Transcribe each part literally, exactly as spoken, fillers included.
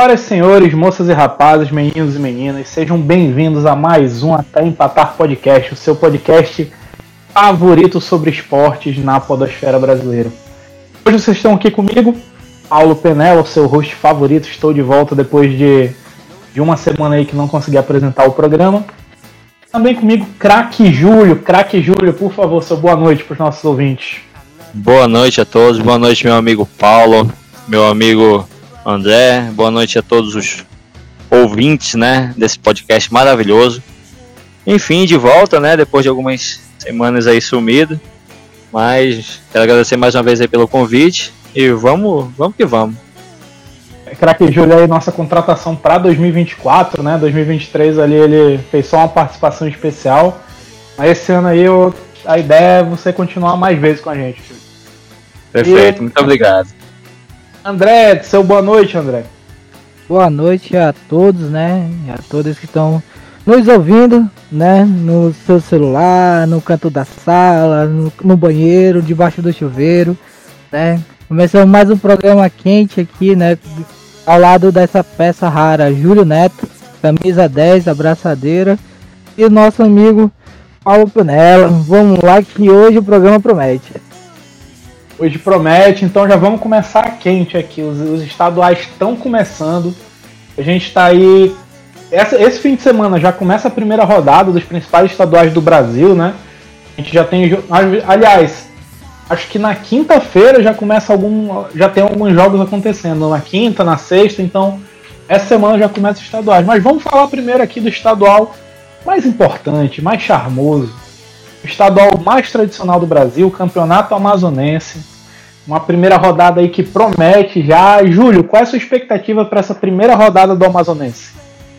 Senhoras e senhores, moças e rapazes, meninos e meninas, sejam bem-vindos a mais um Até Empatar Podcast, o seu podcast favorito sobre esportes na podosfera brasileira. Hoje vocês estão aqui comigo, Paulo Penella, o seu host favorito. Estou de volta depois de, de uma semana aí que não consegui apresentar o programa. Também comigo, Craque Júlio. Craque Júlio, por favor, seu boa noite para os nossos ouvintes. Boa noite a todos, boa noite meu amigo Paulo, meu amigo André, boa noite a todos os ouvintes, né, desse podcast maravilhoso. Enfim, de volta, né, depois de algumas semanas aí sumido, mas quero agradecer mais uma vez aí pelo convite e vamos, vamos que vamos. Craque Júlio aí, nossa contratação para dois mil e vinte e quatro, né, dois mil e vinte e três ali ele fez só uma participação especial, mas esse ano aí eu, a ideia é você continuar mais vezes com a gente. Perfeito, e... muito obrigado. André, seu boa noite, André. Boa noite a todos, né? A todos que estão nos ouvindo, né? No seu celular, no canto da sala, no, no banheiro, debaixo do chuveiro, né? Começando mais um programa quente aqui, né? Ao lado dessa peça rara, Júlio Neto, camisa dez, abraçadeira, e o nosso amigo Paulo Penella. Vamos lá que hoje o programa promete. Hoje promete, então já vamos começar quente aqui. Os, os estaduais estão começando. A gente está aí. Essa, esse fim de semana já começa a primeira rodada dos principais estaduais do Brasil, né? A gente já tem. Aliás, acho que na quinta-feira já começa algum. Já tem alguns jogos acontecendo. Na quinta, na sexta, então essa semana já começa os estaduais. Mas vamos falar primeiro aqui do estadual mais importante, mais charmoso. O estadual mais tradicional do Brasil, o Campeonato Amazonense. Uma primeira rodada aí que promete já. Júlio, qual é a sua expectativa para essa primeira rodada do Amazonense?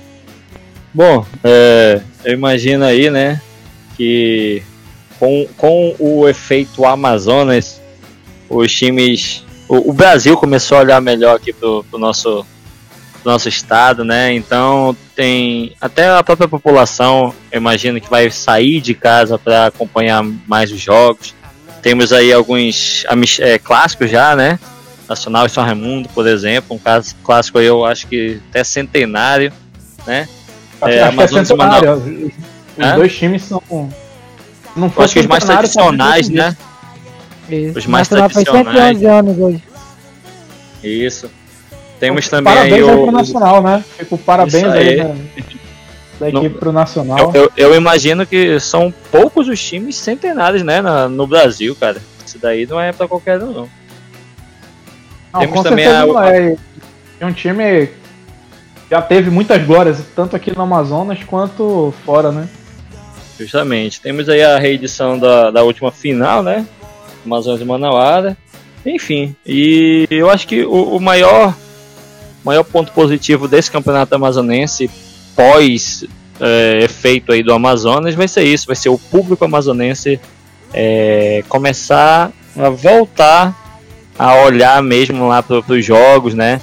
Bom, é, eu imagino aí, né, que com, com o efeito Amazonas, os times... O, o Brasil começou a olhar melhor aqui pro, pro nosso... nosso estado, né? Então tem até a própria população, eu imagino que vai sair de casa para acompanhar mais os jogos. Temos aí alguns é, clássicos já, né? Nacional e São Raimundo, por exemplo, um caso clássico aí eu acho que até centenário, né? Acho, é, acho que é centenário. Os, os é? dois times são não acho que os mais tradicionais, né? Isso. Os mais Nacional tradicionais. cento e onze anos hoje. Isso. Temos também parabéns aí, aí o... pro Nacional, né? Fico parabéns aí, aí né? Da equipe no... pro Nacional. Eu, eu, eu imagino que são poucos os times centenários, né, na, no Brasil, cara. Isso daí não é pra qualquer um, não. Não, Temos com também certeza a... não é. É um time que já teve muitas glórias, tanto aqui no Amazonas quanto fora, né? Justamente. Temos aí a reedição da, da última final, né? Amazonas e Manauara. Enfim, e eu acho que o, o maior... O maior ponto positivo desse campeonato amazonense pós é, efeito aí do Amazonas vai ser isso, vai ser o público amazonense é, começar a voltar a olhar mesmo lá para os jogos, né?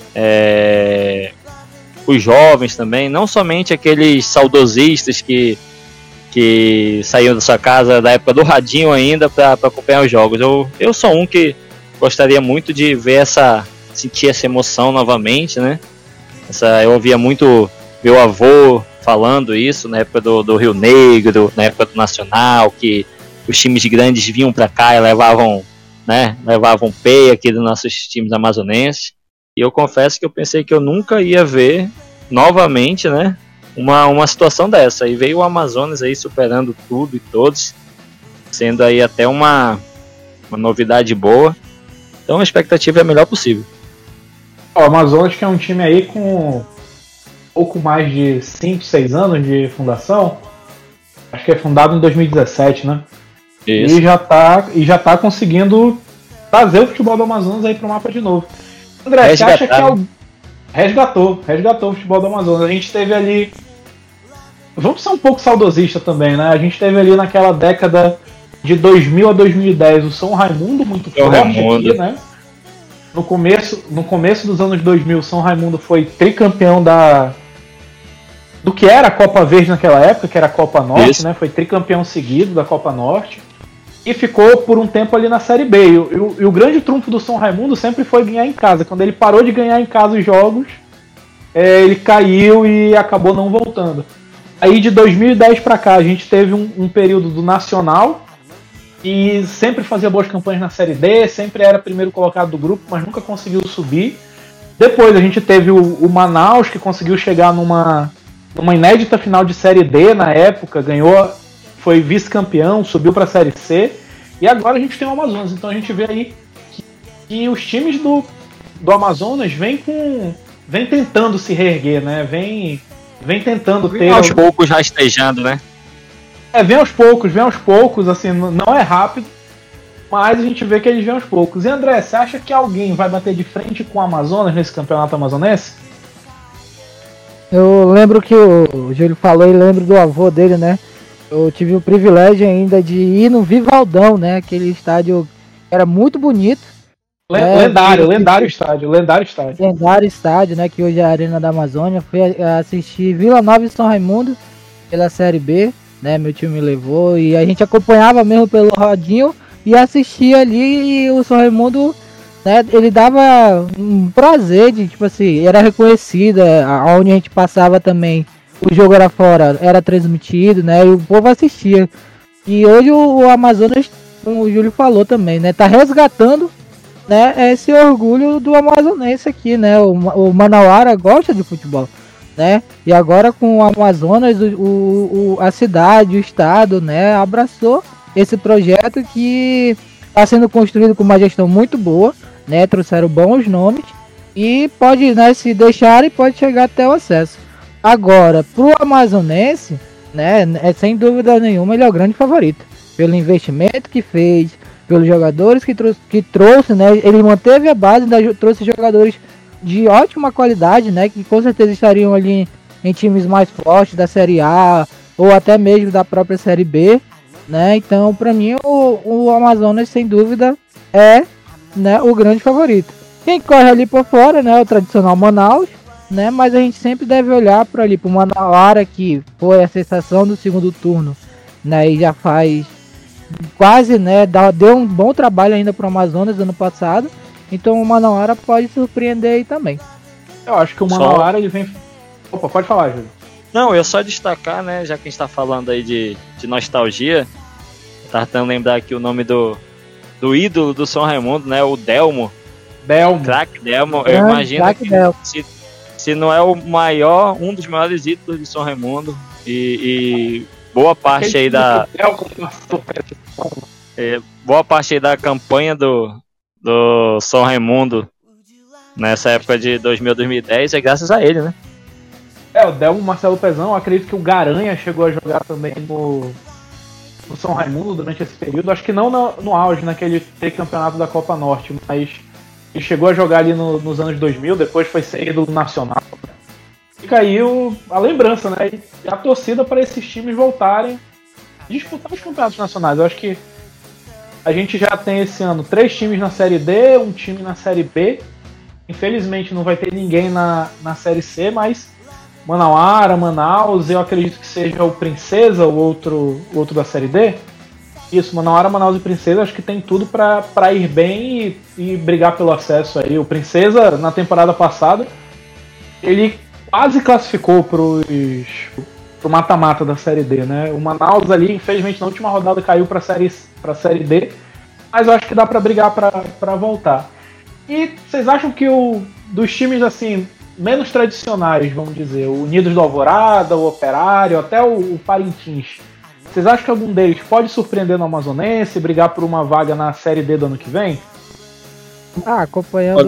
É, os jovens também, não somente aqueles saudosistas que, que saíam da sua casa da época do radinho ainda para acompanhar os jogos. Eu, eu sou um que gostaria muito de ver essa sentir essa emoção novamente, né? Essa, eu ouvia muito meu avô falando isso na época do, do Rio Negro, na época do Nacional, que os times grandes vinham para cá e levavam, né? Levavam peia aqui dos nossos times amazonenses. E eu confesso que eu pensei que eu nunca ia ver novamente, né? Uma, uma situação dessa. E veio o Amazonas aí superando tudo e todos, sendo aí até uma, uma novidade boa. Então a expectativa é a melhor possível. O Amazonas, que é um time aí com pouco mais de cinco, seis anos de fundação. Acho que é fundado em dois mil e dezessete, né? Isso. E já tá, e já tá conseguindo trazer o futebol do Amazonas aí pro mapa de novo. André, resgatar. Você acha que é o... resgatou, resgatou o futebol do Amazonas. A gente teve ali... Vamos ser um pouco saudosista também, né? A gente teve ali naquela década de dois mil a dois mil e dez o São Raimundo muito São forte Raimundo. aqui, né? No começo, no começo dos anos dois mil, São Raimundo foi tricampeão da do que era a Copa Verde naquela época, que era a Copa Norte, Isso. né? Foi tricampeão seguido da Copa Norte e ficou por um tempo ali na Série B. E o, e o grande trunfo do São Raimundo sempre foi ganhar em casa. Quando ele parou de ganhar em casa os jogos, é, ele caiu e acabou não voltando. Aí de dois mil e dez para cá a gente teve um, um período do Nacional e sempre fazia boas campanhas na Série D, sempre era primeiro colocado do grupo, mas nunca conseguiu subir. Depois a gente teve o, o Manaus, que conseguiu chegar numa, numa inédita final de Série D na época, ganhou, foi vice-campeão, subiu para a Série C, e agora a gente tem o Amazonas. Então a gente vê aí que, que os times do, do Amazonas vêm com, vem tentando se reerguer, né? Vem, vem tentando vem ter... aos poucos rastejando, né? É, vem aos poucos, vem aos poucos, assim, não é rápido, mas a gente vê que eles vêm aos poucos. E André, você acha que alguém vai bater de frente com o Amazonas nesse campeonato amazonense? Eu lembro que o Júlio falou e lembro do avô dele, né? Eu tive o privilégio ainda de ir no Vivaldão, né? Aquele estádio era muito bonito. L- É, lendário, que- lendário estádio, lendário estádio. Lendário estádio, né? Que hoje é a Arena da Amazônia. Fui a- assistir Vila Nova e São Raimundo pela Série B, né? Meu time me levou e a gente acompanhava mesmo pelo rodinho e assistia ali e o São Raimundo, né? Ele dava um prazer de, tipo assim, era reconhecida, aonde a gente passava também. O jogo era fora, era transmitido, né? E o povo assistia. E hoje o, o Amazonas, como o Júlio falou também, né? Tá resgatando, né, esse orgulho do amazonense aqui, né? O, o Manauara gosta de futebol, né? E agora com o Amazonas, o, o, o- a cidade, o estado, né, abraçou esse projeto que está sendo construído com uma gestão muito boa, né? Trouxeram bons nomes e pode, né, se deixar e pode chegar até o acesso. Agora, pro amazonense, né, é sem dúvida nenhuma ele é o grande favorito pelo investimento que fez, pelos jogadores que, trou que trouxe, né? Ele manteve a base, né, trouxe jogadores de ótima qualidade, né? Que com certeza estariam ali em times mais fortes da Série A ou até mesmo da própria Série B, né? Então, para mim, o, o Amazonas, sem dúvida, é, né, o grande favorito. Quem corre ali por fora, né? O tradicional Manaus, né? Mas a gente sempre deve olhar para ali, para o Manauara, que foi a sensação do segundo turno, né? E já faz quase, né, dá- deu um bom trabalho ainda pro Amazonas ano passado, então o Manauara pode surpreender aí também. Eu acho que o Só- Manauara ele vem. Opa, pode falar, Júlio. Não, eu só destacar, né, já que a gente tá falando aí de, de nostalgia, eu tava tentando lembrar aqui o nome do, do ídolo do São Raimundo, né, o Delmo, Delmo. craque Delmo, eu Grande imagino craque que Delmo. se, se não é o maior, um dos maiores ídolos de São Raimundo, e, e boa parte aí da... É, boa parte aí da campanha do, do São Raimundo nessa época de dois mil a dois mil e dez é graças a ele, né? É, o Delmo, Marcelo Pezão, eu acredito que o Garanha chegou a jogar também no, no São Raimundo durante esse período. Acho que não no, no auge, naquele campeonato da Copa Norte, mas ele chegou a jogar ali no- nos anos dois mil, depois foi ser ídolo nacional. Fica aí o- a lembrança, né? E a torcida para esses times voltarem a disputar os campeonatos nacionais. Eu acho que a gente já tem esse ano três times na Série D, um time na Série B. Infelizmente não vai ter ninguém na, na Série C, mas Manauara, Manaus, eu acredito que seja o Princesa, o outro, o outro da Série D. Isso, Manauara, Manaus e Princesa, acho que tem tudo para ir bem e, e brigar pelo acesso aí. O Princesa, na temporada passada, ele quase classificou pro pro mata-mata da Série D, né? O Manaus ali, infelizmente, na última rodada caiu para série para Série D, mas eu acho que dá para brigar para voltar. E vocês acham que o dos times assim menos tradicionais, vamos dizer, o Unidos do Alvorada, o Operário, até o, o Parintins, vocês acham que algum deles pode surpreender no Amazonense e brigar por uma vaga na Série D do ano que vem? Ah, acompanhando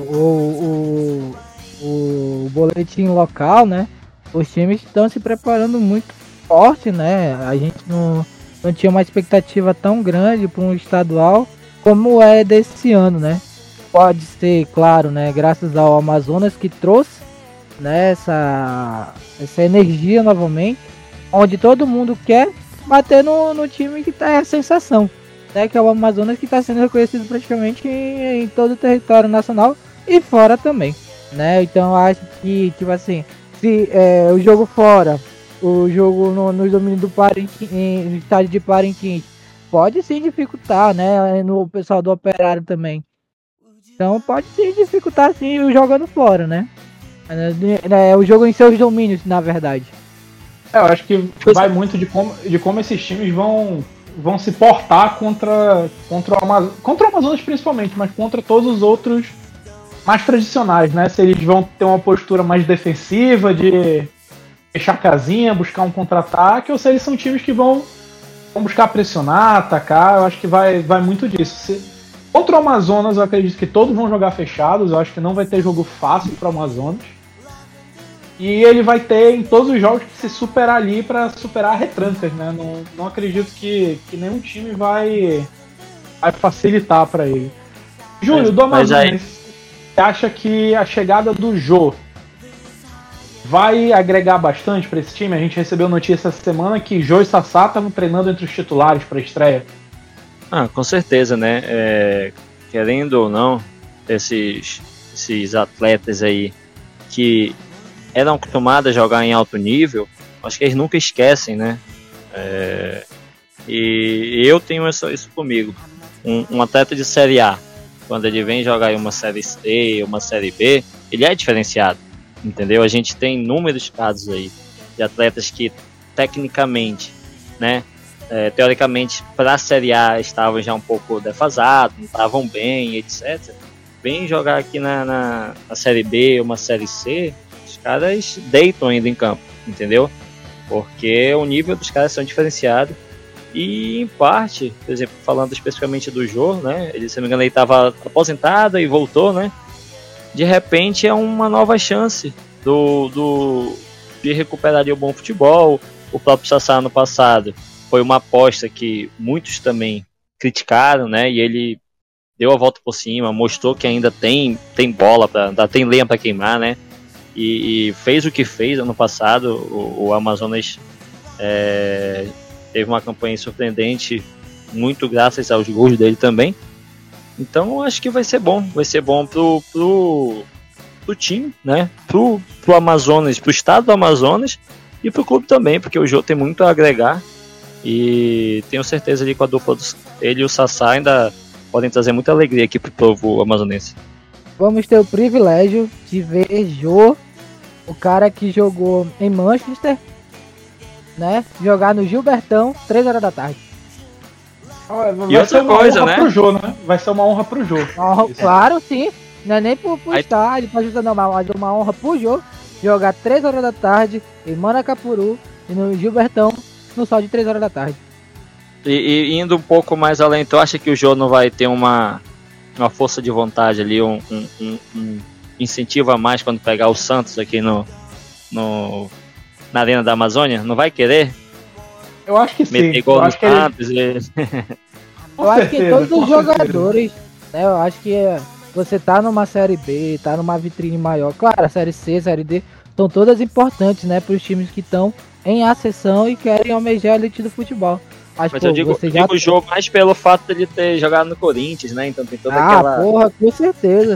o, o, o, o boletim local, né? Os times estão se preparando muito forte, né? A gente não, não tinha uma expectativa tão grande para um estadual como é desse ano, né? Pode ser, claro, né? Graças ao Amazonas que trouxe, né? Essa, essa energia novamente, onde todo mundo quer bater no, no time que tá é a sensação, né? Que é o Amazonas, que está sendo reconhecido praticamente em, em todo o território nacional e fora também, né? Então eu acho que, tipo assim, se é, o jogo fora, o jogo no, no domínio do Parintins, no estádio de Parintins, pode sim dificultar, né? No pessoal do Operário também. Então pode sim dificultar sim o jogando fora, né? É, é o jogo em seus domínios, na verdade. É, eu acho que vai muito de como, de como esses times vão, vão se portar contra, contra, o Amazonas, contra o Amazonas principalmente, mas contra todos os outros mais tradicionais, né? Se eles vão ter uma postura mais defensiva, de fechar a casinha, buscar um contra-ataque, ou se eles são times que vão, vão buscar pressionar, atacar. Eu acho que vai, vai muito disso. Se, contra o Amazonas, eu acredito que todos vão jogar fechados. Eu acho que não vai ter jogo fácil para o Amazonas. E ele vai ter em todos os jogos que se superar ali para superar retrancas, né? Não, não acredito que, que nenhum time vai, vai facilitar para ele. Júlio, do Amazonas, você acha que a chegada do Jô vai agregar bastante para esse time? A gente recebeu notícia essa semana que Jô e Sassá estavam treinando entre os titulares para a estreia. Ah, com certeza, né? É, querendo ou não, esses, esses atletas aí que eram acostumados a jogar em alto nível, acho que eles nunca esquecem, né? É, e eu tenho isso, isso comigo. Um, um atleta de Série A, quando ele vem jogar em uma Série C, uma Série B, ele é diferenciado, entendeu? A gente tem inúmeros casos aí de atletas que tecnicamente, né, é, teoricamente para a Série A estavam já um pouco defasados, não estavam bem, etcétera. Vem jogar aqui na, na, na Série B, uma Série C, os caras deitam ainda em campo, entendeu? Porque o nível dos caras são diferenciados. E em parte, por exemplo, falando especificamente do Jô, né? Ele, se não me engano, ele estava aposentado e voltou, né? De repente é uma nova chance do, do, de recuperar o bom futebol. O próprio Sassá no passado foi uma aposta que muitos também criticaram, né? E ele deu a volta por cima, mostrou que ainda tem, tem bola, pra, ainda tem lenha para queimar, né? E, e fez o que fez ano passado. O, o Amazonas é, teve uma campanha surpreendente, muito graças aos gols dele também. Então acho que vai ser bom, vai ser bom pro, pro, pro time, né? Pro, pro Amazonas, pro estado do Amazonas e pro clube também, porque o Jô tem muito a agregar e tenho certeza ali com a dupla dos, ele e o Sassá ainda podem trazer muita alegria aqui pro povo amazonense. Vamos ter o privilégio de ver Jô, o cara que jogou em Manchester, né? Jogar no Gilbertão, três horas da tarde. Vai e outra ser uma coisa, honra né? Pro Jô, né? Vai ser uma honra pro Jô. Honra, claro, sim. Não é nem pro, pro estádio, pra justa não, mas uma honra pro Jô jogar três horas da tarde em Manacapuru e no Gilbertão no sol de três horas da tarde. E, e indo um pouco mais além, tu acha que o Jô não vai ter uma, uma força de vontade ali, um, um, um, um incentivo a mais quando pegar o Santos aqui no, no, na Arena da Amazônia? Não vai querer? Eu acho que sim. Meter gol eu no acho que ele... e... Eu acho que todos os jogadores, né, eu acho que você tá numa Série B, tá numa vitrine maior, claro, a Série C, Série D, são todas importantes, né, para os times que estão em ascensão e querem almejar a elite do futebol. Acho, Mas pô, eu digo, você eu já... digo o jogo mais pelo fato de ele ter jogado no Corinthians, né, então tem toda ah, aquela... Ah, porra, com certeza.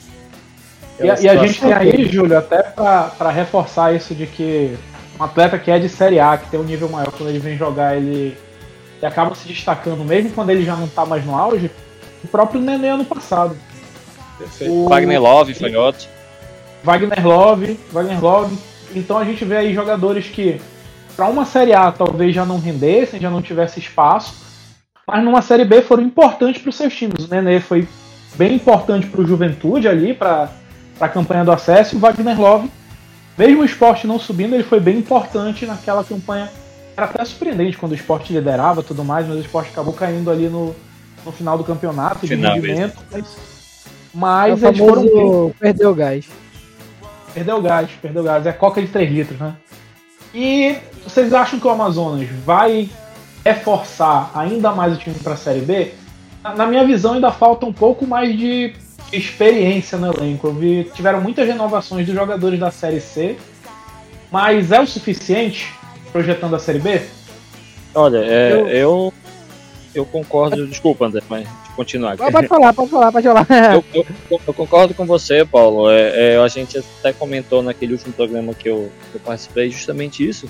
E, e a gente tem aí, Júlio, até para reforçar isso de que um atleta que é de Série A, que tem um nível maior, quando ele vem jogar, ele, ele acaba se destacando, mesmo quando ele já não tá mais no auge, o próprio Nenê ano passado. O Wagner Love foi outro. Wagner Love, Wagner Love. Então a gente vê aí jogadores que, para uma Série A, talvez já não rendessem, já não tivesse espaço, mas numa Série B foram importantes para os seus times. O Nenê foi bem importante para o Juventude ali, para a campanha do acesso, e o Wagner Love, mesmo o Sport não subindo, ele foi bem importante naquela campanha. Era até surpreendente quando o Sport liderava e tudo mais, mas o Sport acabou caindo ali no, no final do campeonato, de rendimento. Mas, mas é eles foram bem. Perdeu o gás. Perdeu o gás, perdeu o gás. É coca de três litros, né? E vocês acham que o Amazonas vai reforçar ainda mais o time para a Série B? Na minha visão, ainda falta um pouco mais de experiência no elenco. Eu vi, tiveram muitas renovações dos jogadores da Série C, mas é o suficiente projetando a Série B? Olha, é, eu... eu eu concordo, desculpa André, mas continuar. Pode falar, pode falar, pode falar. eu, eu, eu concordo com você, Paulo. É, é, a gente até comentou naquele último programa que eu, que eu participei justamente isso.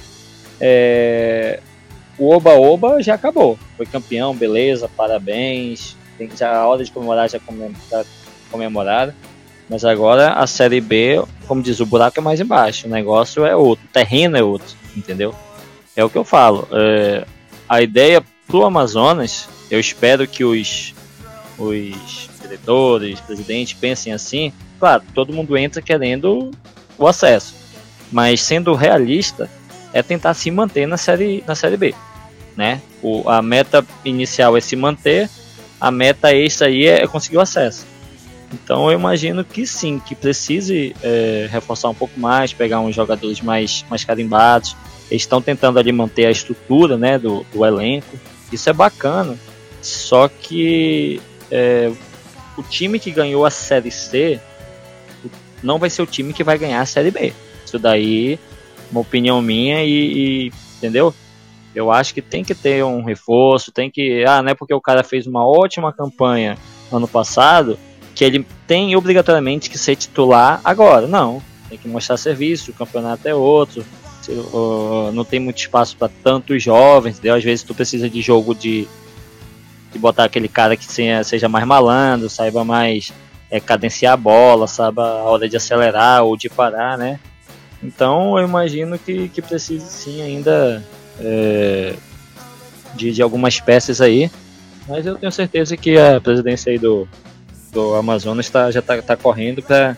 É, o Oba-Oba já acabou. Foi campeão, beleza, parabéns. Tem, já, a hora de comemorar já, comem, já comemoraram. Mas agora a Série B, como diz, o buraco é mais embaixo, o negócio é outro, o terreno é outro, entendeu? É o que eu falo. É, a ideia pro Amazonas, eu espero que os, os diretores, presidentes pensem assim. Claro, todo mundo entra querendo o acesso, mas sendo realista, é tentar se manter na série, na série B, né? O, a meta inicial é se manter, a meta extra aí é conseguir o acesso. Então eu imagino que sim, que precise é, reforçar um pouco mais, pegar uns jogadores mais, mais carimbados. Eles estão tentando ali manter a estrutura, né, do, do elenco. Isso é bacana, só que é, o time que ganhou a Série C não vai ser o time que vai ganhar a Série B. Isso daí, uma opinião minha e, e entendeu? Eu acho que tem que ter um reforço, tem que... Ah, não é porque o cara fez uma ótima campanha ano passado que ele tem obrigatoriamente que ser titular agora. Não, tem que mostrar serviço, o campeonato é outro, não tem muito espaço para tantos jovens, entendeu? Às vezes tu precisa de jogo de, de botar aquele cara que seja mais malandro, saiba mais é, cadenciar a bola, saiba a hora de acelerar ou de parar, né? Então eu imagino que, que precise sim ainda é, de, de algumas peças aí, mas eu tenho certeza que a presidência aí do do Amazonas tá, já está tá correndo para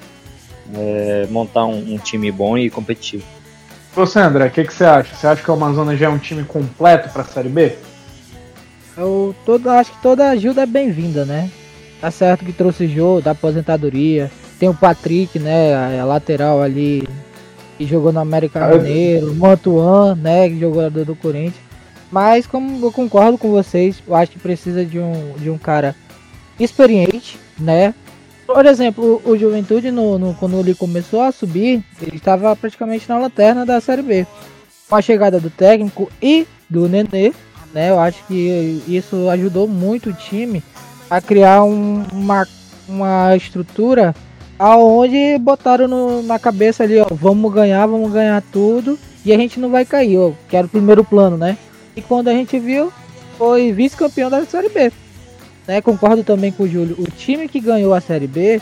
é, montar um, um time bom e competitivo. Você, André, o que, que você acha? Você acha que o Amazonas já é um time completo para a Série B? Eu todo, acho que toda ajuda é bem-vinda, né? Tá certo que trouxe jogo da aposentadoria, tem o Patrick, né, a, a lateral ali, que jogou no América Mineiro, o Mantuan, né, que jogou do, do Corinthians, mas como eu concordo com vocês, eu acho que precisa de um, de um cara experiente, né? Por exemplo, o, o Juventude, no, no, quando ele começou a subir, ele estava praticamente na lanterna da Série B. Com a chegada do técnico e do Nenê, né? Eu acho que isso ajudou muito o time a criar um, uma, uma estrutura aonde botaram no, na cabeça ali, ó, vamos ganhar, vamos ganhar tudo e a gente não vai cair, ó, que era o primeiro plano, né? E quando a gente viu, foi vice-campeão da Série B. Né, concordo também com o Júlio. O time que ganhou a Série B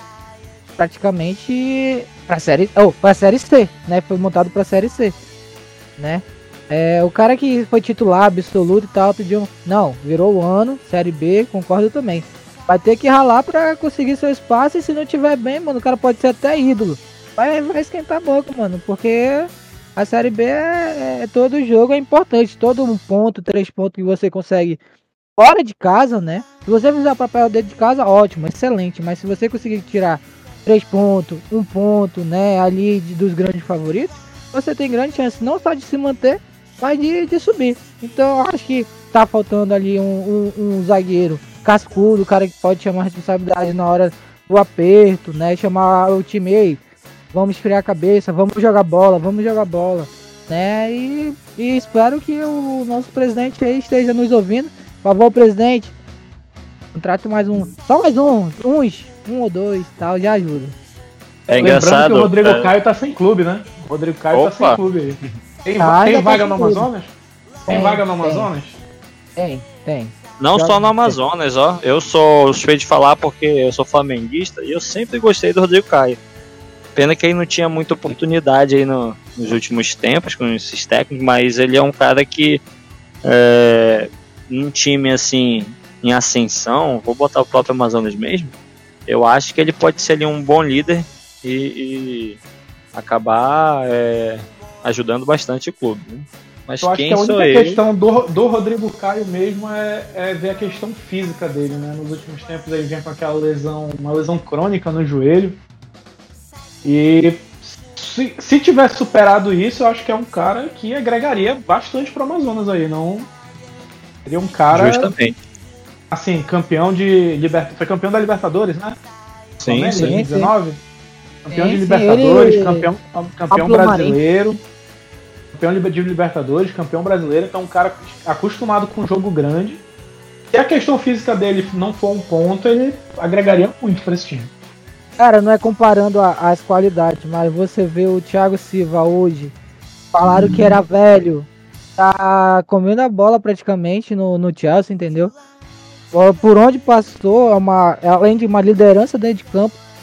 praticamente para série, oh, para Série C, né? Foi montado para Série C, né? É, o cara que foi titular absoluto e tal, pediu, não, virou o ano, Série B, concordo também. Vai ter que ralar para conseguir seu espaço e se não tiver bem, mano, o cara pode ser até ídolo. Vai, vai esquentar a boca, mano, porque a Série B é, é todo jogo é importante, todo um ponto, três pontos que você consegue fora de casa, né? Se você fizer o papel dentro de casa, ótimo, excelente. Mas se você conseguir tirar três pontos, um ponto, né? Ali de, dos grandes favoritos, você tem grande chance não só de se manter, mas de, de subir. Então eu acho que tá faltando ali um, um, um zagueiro cascudo, cara que pode chamar responsabilidade na hora do aperto, né? Chamar o time, ei, vamos esfriar a cabeça, vamos jogar bola, vamos jogar bola, né? E, e espero que o nosso presidente aí esteja nos ouvindo. Por favor, presidente, contrate mais um, só mais um, uns, um ou dois, tal, já ajuda. É engraçado. Lembrando que o Rodrigo é... Caio tá sem clube, né? O Rodrigo Caio Opa. tá sem clube aí. Tem, Ah, tem tá vaga no clube. Amazonas? Tem, tem vaga no Amazonas? Tem, tem. Não Já só no Amazonas, ó. Eu sou suspeito de falar porque eu sou flamenguista e eu sempre gostei do Rodrigo Caio. Pena que ele não tinha muita oportunidade aí no, nos últimos tempos com esses técnicos, mas ele é um cara que é, num time assim em ascensão, vou botar o próprio Amazonas mesmo, eu acho que ele pode ser ali um bom líder e, e acabar é, ajudando bastante o clube, né? Mas eu acho quem que a sou única eu? questão do, do Rodrigo Caio mesmo é, é ver a questão física dele, né? Nos últimos tempos ele vem com aquela lesão, uma lesão crônica no joelho. E se, se tivesse superado isso, eu acho que é um cara que agregaria bastante para o Amazonas aí, não? Seria um cara, Justamente. assim, campeão de Libertadores, foi campeão da Libertadores, né? Sim, Flamengo, sim. dois mil e dezenove? Campeão Sim, de sim, Libertadores, ele- campeão, campeão Pablo brasileiro, campeão de Libertadores, campeão brasileiro, então um cara acostumado com um jogo grande. Se a questão física dele não for um ponto, ele agregaria muito para esse time. Cara, não é comparando a- as qualidades, mas você vê o Thiago Silva hoje, falaram que era velho, tá comendo a bola praticamente no, no Chelsea, entendeu? Por por onde passou, é uma, além de uma liderança dentro de campo,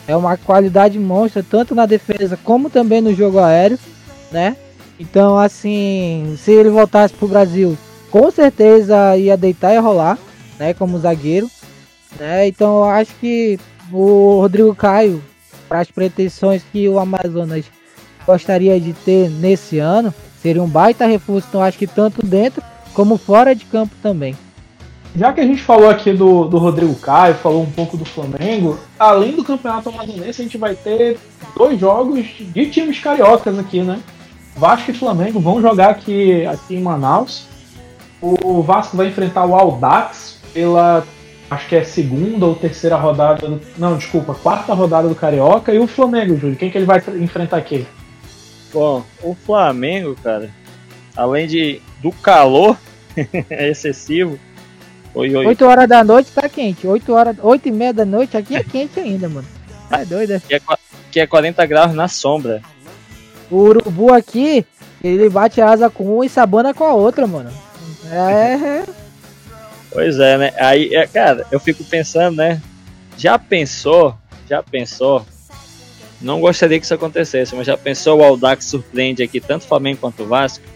é uma qualidade monstra, tanto na defesa como também no jogo aéreo, né? Então, assim, se ele voltasse pro Brasil, com certeza ia deitar e rolar, né? Como zagueiro, né? Então, eu acho que o Rodrigo Caio, para as pretensões que o Amazonas gostaria de ter nesse ano, seria um baita reforço. Então, acho que tanto dentro como fora de campo também. Já que a gente falou aqui do, do Rodrigo Caio, falou um pouco do Flamengo, além do Campeonato Amazonense, a gente vai ter dois jogos de times cariocas aqui, né? Vasco e Flamengo vão jogar aqui, aqui em Manaus. O Vasco vai enfrentar o Audax pela, acho que é segunda ou terceira rodada, do, não, desculpa, quarta rodada do Carioca. E o Flamengo, Júlio, quem que ele vai enfrentar aqui? Bom, o Flamengo, cara, além de do calor excessivo, oi, oi. oito horas da noite tá quente, oito horas, oito e meia da noite aqui é quente ainda, mano. Tá doido, é? Que é, que é quarenta graus na sombra. O urubu aqui, ele bate a asa com uma e sabana com a outra, mano. É. Pois é, né? Aí, é, cara, eu fico pensando, né? Já pensou, já pensou, não gostaria que isso acontecesse, mas já pensou o Audax surpreende aqui tanto o Flamengo quanto o Vasco?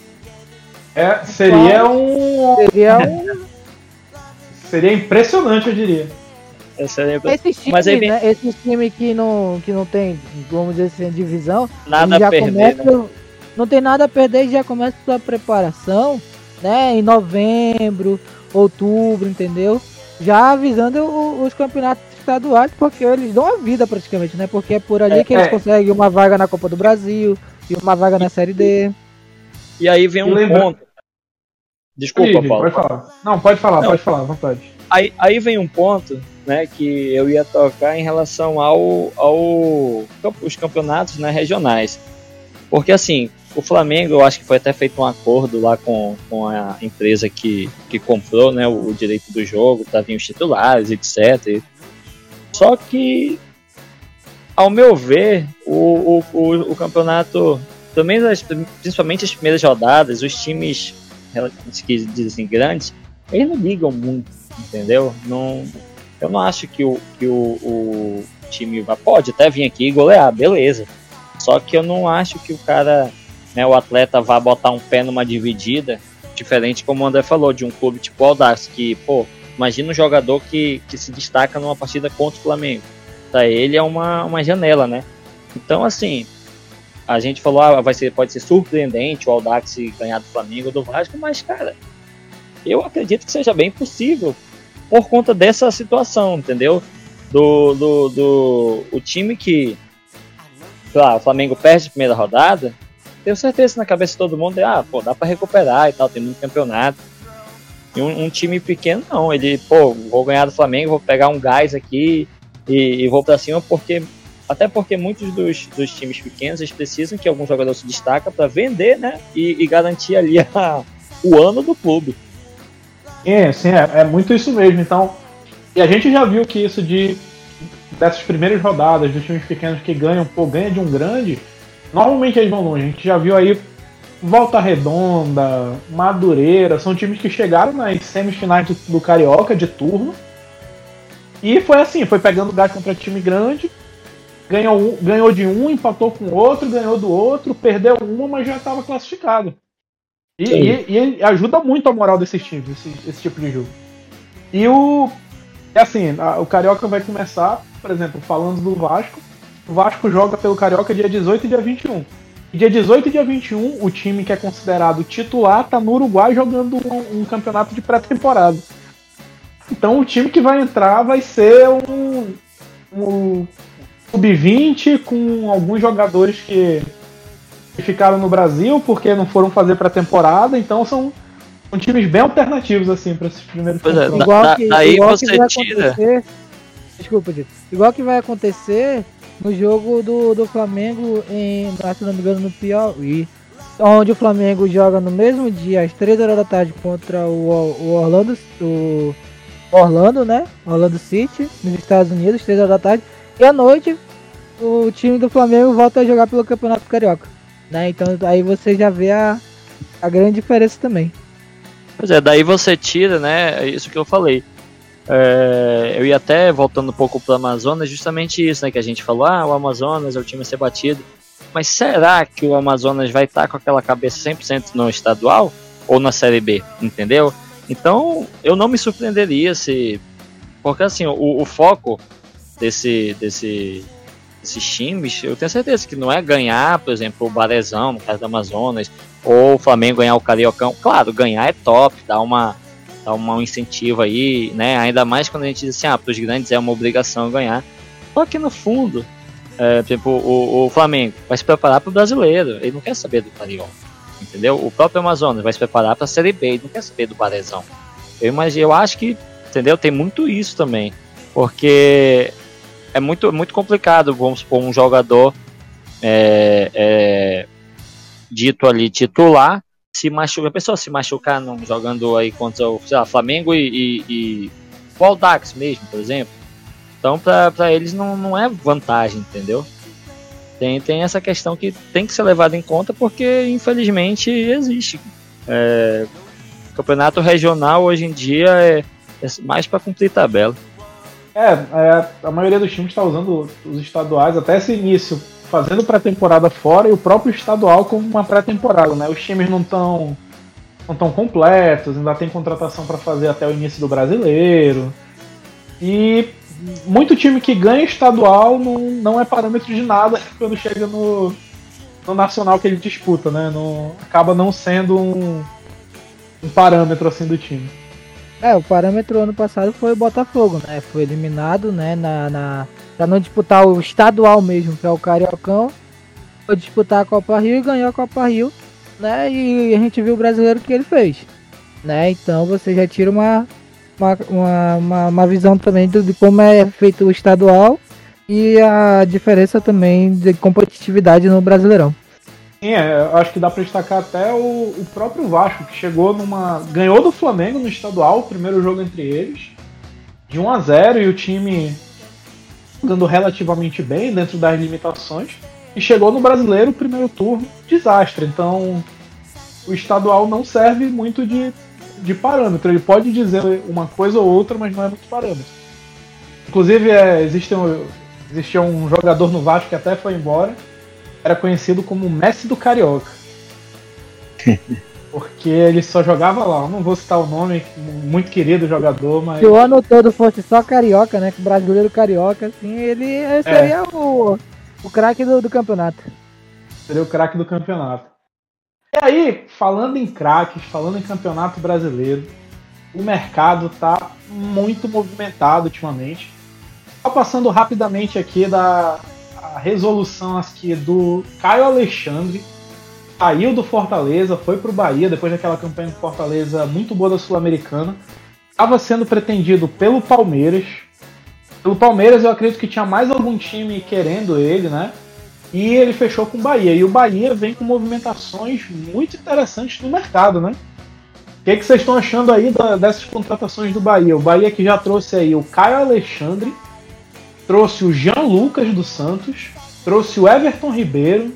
É, seria um... Seria um... Seria impressionante, eu diria. Seria... Esse time, mas aí vem... né? Esse time que não, que não tem, vamos dizer assim, divisão, nada já a perder, começa, né? Não tem nada a perder e já começa sua preparação, né? Em novembro, outubro, entendeu? Já avisando o, os campeonatos estaduais, porque eles dão a vida praticamente, né? Porque é por ali é, que eles é. conseguem uma vaga na Copa do Brasil e uma vaga na Série D. E aí vem um lembra... ponto. Desculpa, Sim, Paulo. Pode falar. Não, pode falar, não. pode falar, à vontade. Aí, aí vem um ponto, né, que eu ia tocar em relação ao, ao os campeonatos, né, regionais. Porque assim, o Flamengo, eu acho que foi até feito um acordo lá com, com a empresa que, que comprou, né, o, o direito do jogo, para vir os titulares, etcétera. Só que, ao meu ver, o, o, o, o campeonato, também das, principalmente as primeiras rodadas, os times que dizem grandes, eles não ligam muito, entendeu? Não, eu não acho que o, que o, o time pode até vir aqui e golear, beleza. Só que eu não acho que o cara, né, o atleta vá botar um pé numa dividida, diferente como o André falou, de um clube tipo o Audax, que, pô, imagina um jogador que, que se destaca numa partida contra o Flamengo. Pra ele é uma, uma janela, né? Então, assim, a gente falou, ah, vai ser, pode ser surpreendente o Audax ganhar do Flamengo ou do Vasco, mas, cara, eu acredito que seja bem possível por conta dessa situação, entendeu? Do, do, do o time que, sei lá, o Flamengo perde a primeira rodada, tenho certeza que na cabeça de todo mundo é, ah, pô, dá pra recuperar e tal, tem muito campeonato. E um, um time pequeno, não, ele, pô, vou ganhar do Flamengo, vou pegar um gás aqui e, e vou pra cima, porque, até porque muitos dos, dos times pequenos, eles precisam que algum jogador se destaca pra vender, né, e, e garantir ali a, o ano do clube. É, sim, é, é muito isso mesmo. Então, e a gente já viu que isso de dessas primeiras rodadas dos times pequenos que ganham, pô, ganha de um grande, normalmente eles vão longe. A gente já viu aí Volta Redonda, Madureira, são times que chegaram nas semifinais do, do Carioca de turno. E foi assim, foi pegando gás contra time grande, ganhou, um, ganhou de um, empatou com o outro, ganhou do outro, perdeu uma, mas já estava classificado. E, e, e ajuda muito a moral desses times, esse, esse tipo de jogo. E o. Assim, a, o Carioca vai começar, por exemplo, falando do Vasco. O Vasco joga pelo Carioca dia dezoito e dia vinte e um. E dia dezoito e dia vinte e um, o time que é considerado titular tá no Uruguai jogando um, um campeonato de pré-temporada. Então o time que vai entrar vai ser um, um sub vinte com alguns jogadores que ficaram no Brasil porque não foram fazer pré-temporada, então são, são times bem alternativos assim para esses primeiros é, igual da, que, daí igual você que vai tira acontecer, desculpa, Dito, igual que vai acontecer no jogo do, do Flamengo em, se não me engano, no Piauí, onde o Flamengo joga no mesmo dia às três horas da tarde contra o, o Orlando o Orlando, né? Orlando City, nos Estados Unidos, três horas da tarde, e à noite o time do Flamengo volta a jogar pelo Campeonato Carioca. Né? Então aí você já vê a, a grande diferença também. Pois é, daí você tira, né, isso que eu falei. É, eu ia até, voltando um pouco para o Amazonas, justamente isso, né, que a gente falou, ah, o Amazonas é o time a ser batido, mas será que o Amazonas vai estar com aquela cabeça cem por cento no estadual ou na Série B, entendeu? Então, eu não me surpreenderia se, porque assim, o, o foco desse, desse, desses times, eu tenho certeza que não é ganhar, por exemplo, o Barezão, no caso do Amazonas, ou o Flamengo ganhar o Cariocão. Claro, ganhar é top, dá uma dá um incentivo aí, né? Ainda mais quando a gente diz assim, ah, para os grandes é uma obrigação ganhar. Só que no fundo, é, por exemplo, o, o Flamengo vai se preparar para o brasileiro, ele não quer saber do Carioca, entendeu? O próprio Amazonas vai se preparar para a Série B, ele não quer saber do Barezão. Eu imagino, eu acho que, entendeu? Tem muito isso também, porque é muito, muito complicado, vamos supor, um jogador é, é, dito ali titular, se machuca, a pessoa se machucar não, jogando aí contra o sei lá, Flamengo e, e, e o Audax mesmo, por exemplo. Então, para eles não, não é vantagem, entendeu? Tem, tem essa questão que tem que ser levada em conta porque, infelizmente, existe. É, campeonato regional, hoje em dia, é, é mais para cumprir tabela. É, é, a maioria dos times está usando os estaduais até esse início, fazendo pré-temporada fora e o próprio estadual como uma pré-temporada, né? Os times não estão não tão completos, ainda tem contratação para fazer até o início do brasileiro. E muito time que ganha estadual não, não é parâmetro de nada quando chega no, no nacional que ele disputa, né? Não, acaba não sendo um, um parâmetro assim do time. É, o parâmetro ano passado foi o Botafogo, né? Foi eliminado, né? Na, na, pra não disputar o estadual mesmo, que é o Cariocão. Foi disputar a Copa Rio e ganhou a Copa Rio, né? E a gente viu o brasileiro que ele fez, né? Então você já tira uma, uma, uma, uma, uma visão também de, de como é feito o estadual e a diferença também de competitividade no Brasileirão. Sim, é, eu acho que dá para destacar até o, o próprio Vasco, que chegou numa. Ganhou do Flamengo no estadual, o primeiro jogo entre eles, de um a zero, e o time jogando relativamente bem dentro das limitações, e chegou no brasileiro, primeiro turno, desastre. Então o estadual não serve muito de, de parâmetro, ele pode dizer uma coisa ou outra, mas não é muito parâmetro. Inclusive, é, existe um, existia um jogador no Vasco que até foi embora, era conhecido como Messi do Carioca. Porque ele só jogava lá. Eu não vou citar o nome, muito querido jogador, mas... Se o ano todo fosse só carioca, né? Que brasileiro carioca, assim, ele seria é. o, o craque do, do campeonato. Seria o craque do campeonato. E aí, falando em craques, falando em campeonato brasileiro, o mercado tá muito movimentado ultimamente. Só passando rapidamente aqui da... a resolução aqui do Caio Alexandre, saiu do Fortaleza, foi pro Bahia depois daquela campanha do Fortaleza muito boa da Sul-Americana, estava sendo pretendido pelo Palmeiras. Pelo Palmeiras eu acredito que tinha mais algum time querendo ele, né? E ele fechou com o Bahia. E o Bahia vem com movimentações muito interessantes no mercado, né? O que, que vocês estão achando aí da, dessas contratações do Bahia? O Bahia que já trouxe aí o Caio Alexandre, trouxe o Jean Lucas do Santos, trouxe o Everton Ribeiro,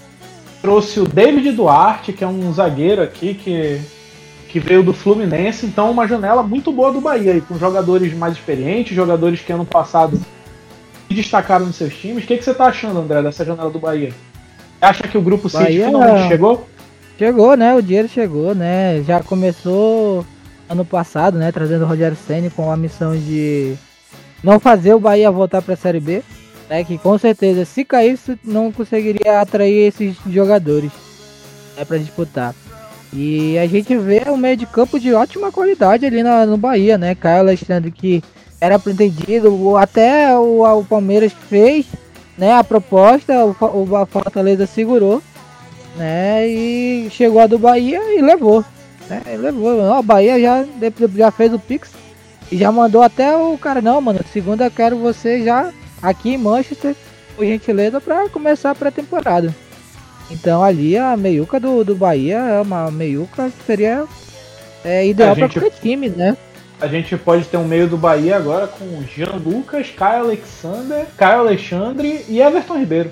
trouxe o David Duarte, que é um zagueiro aqui que, que veio do Fluminense. Então uma janela muito boa do Bahia, aí, com jogadores mais experientes, jogadores que ano passado se destacaram nos seus times. O que, que você está achando, André, dessa janela do Bahia? Você acha que o Grupo City Bahia finalmente chegou? Chegou, né? O dinheiro chegou, né? Já começou ano passado, né? Trazendo o Rogério Ceni com a missão de não fazer o Bahia voltar para a Série B, né, que com certeza se caísse não conseguiria atrair esses jogadores, né, para disputar. E a gente vê um meio de campo de ótima qualidade ali na, no Bahia, né? Caio Alexandre, que era pretendido, até o, o Palmeiras fez, né, a proposta, o, o Fortaleza segurou, né, e chegou a do Bahia e levou, né, e levou. O Bahia já, já fez o Pix e já mandou até o cara, não, mano, segunda eu quero você já aqui em Manchester, por gentileza, para começar a pré-temporada. Então ali a meiuca do, do Bahia é uma meiuca que seria é, ideal para qualquer time, né? A gente pode ter um meio do Bahia agora com Jean Lucas, Caio Alexander, Caio Alexandre e Everton Ribeiro.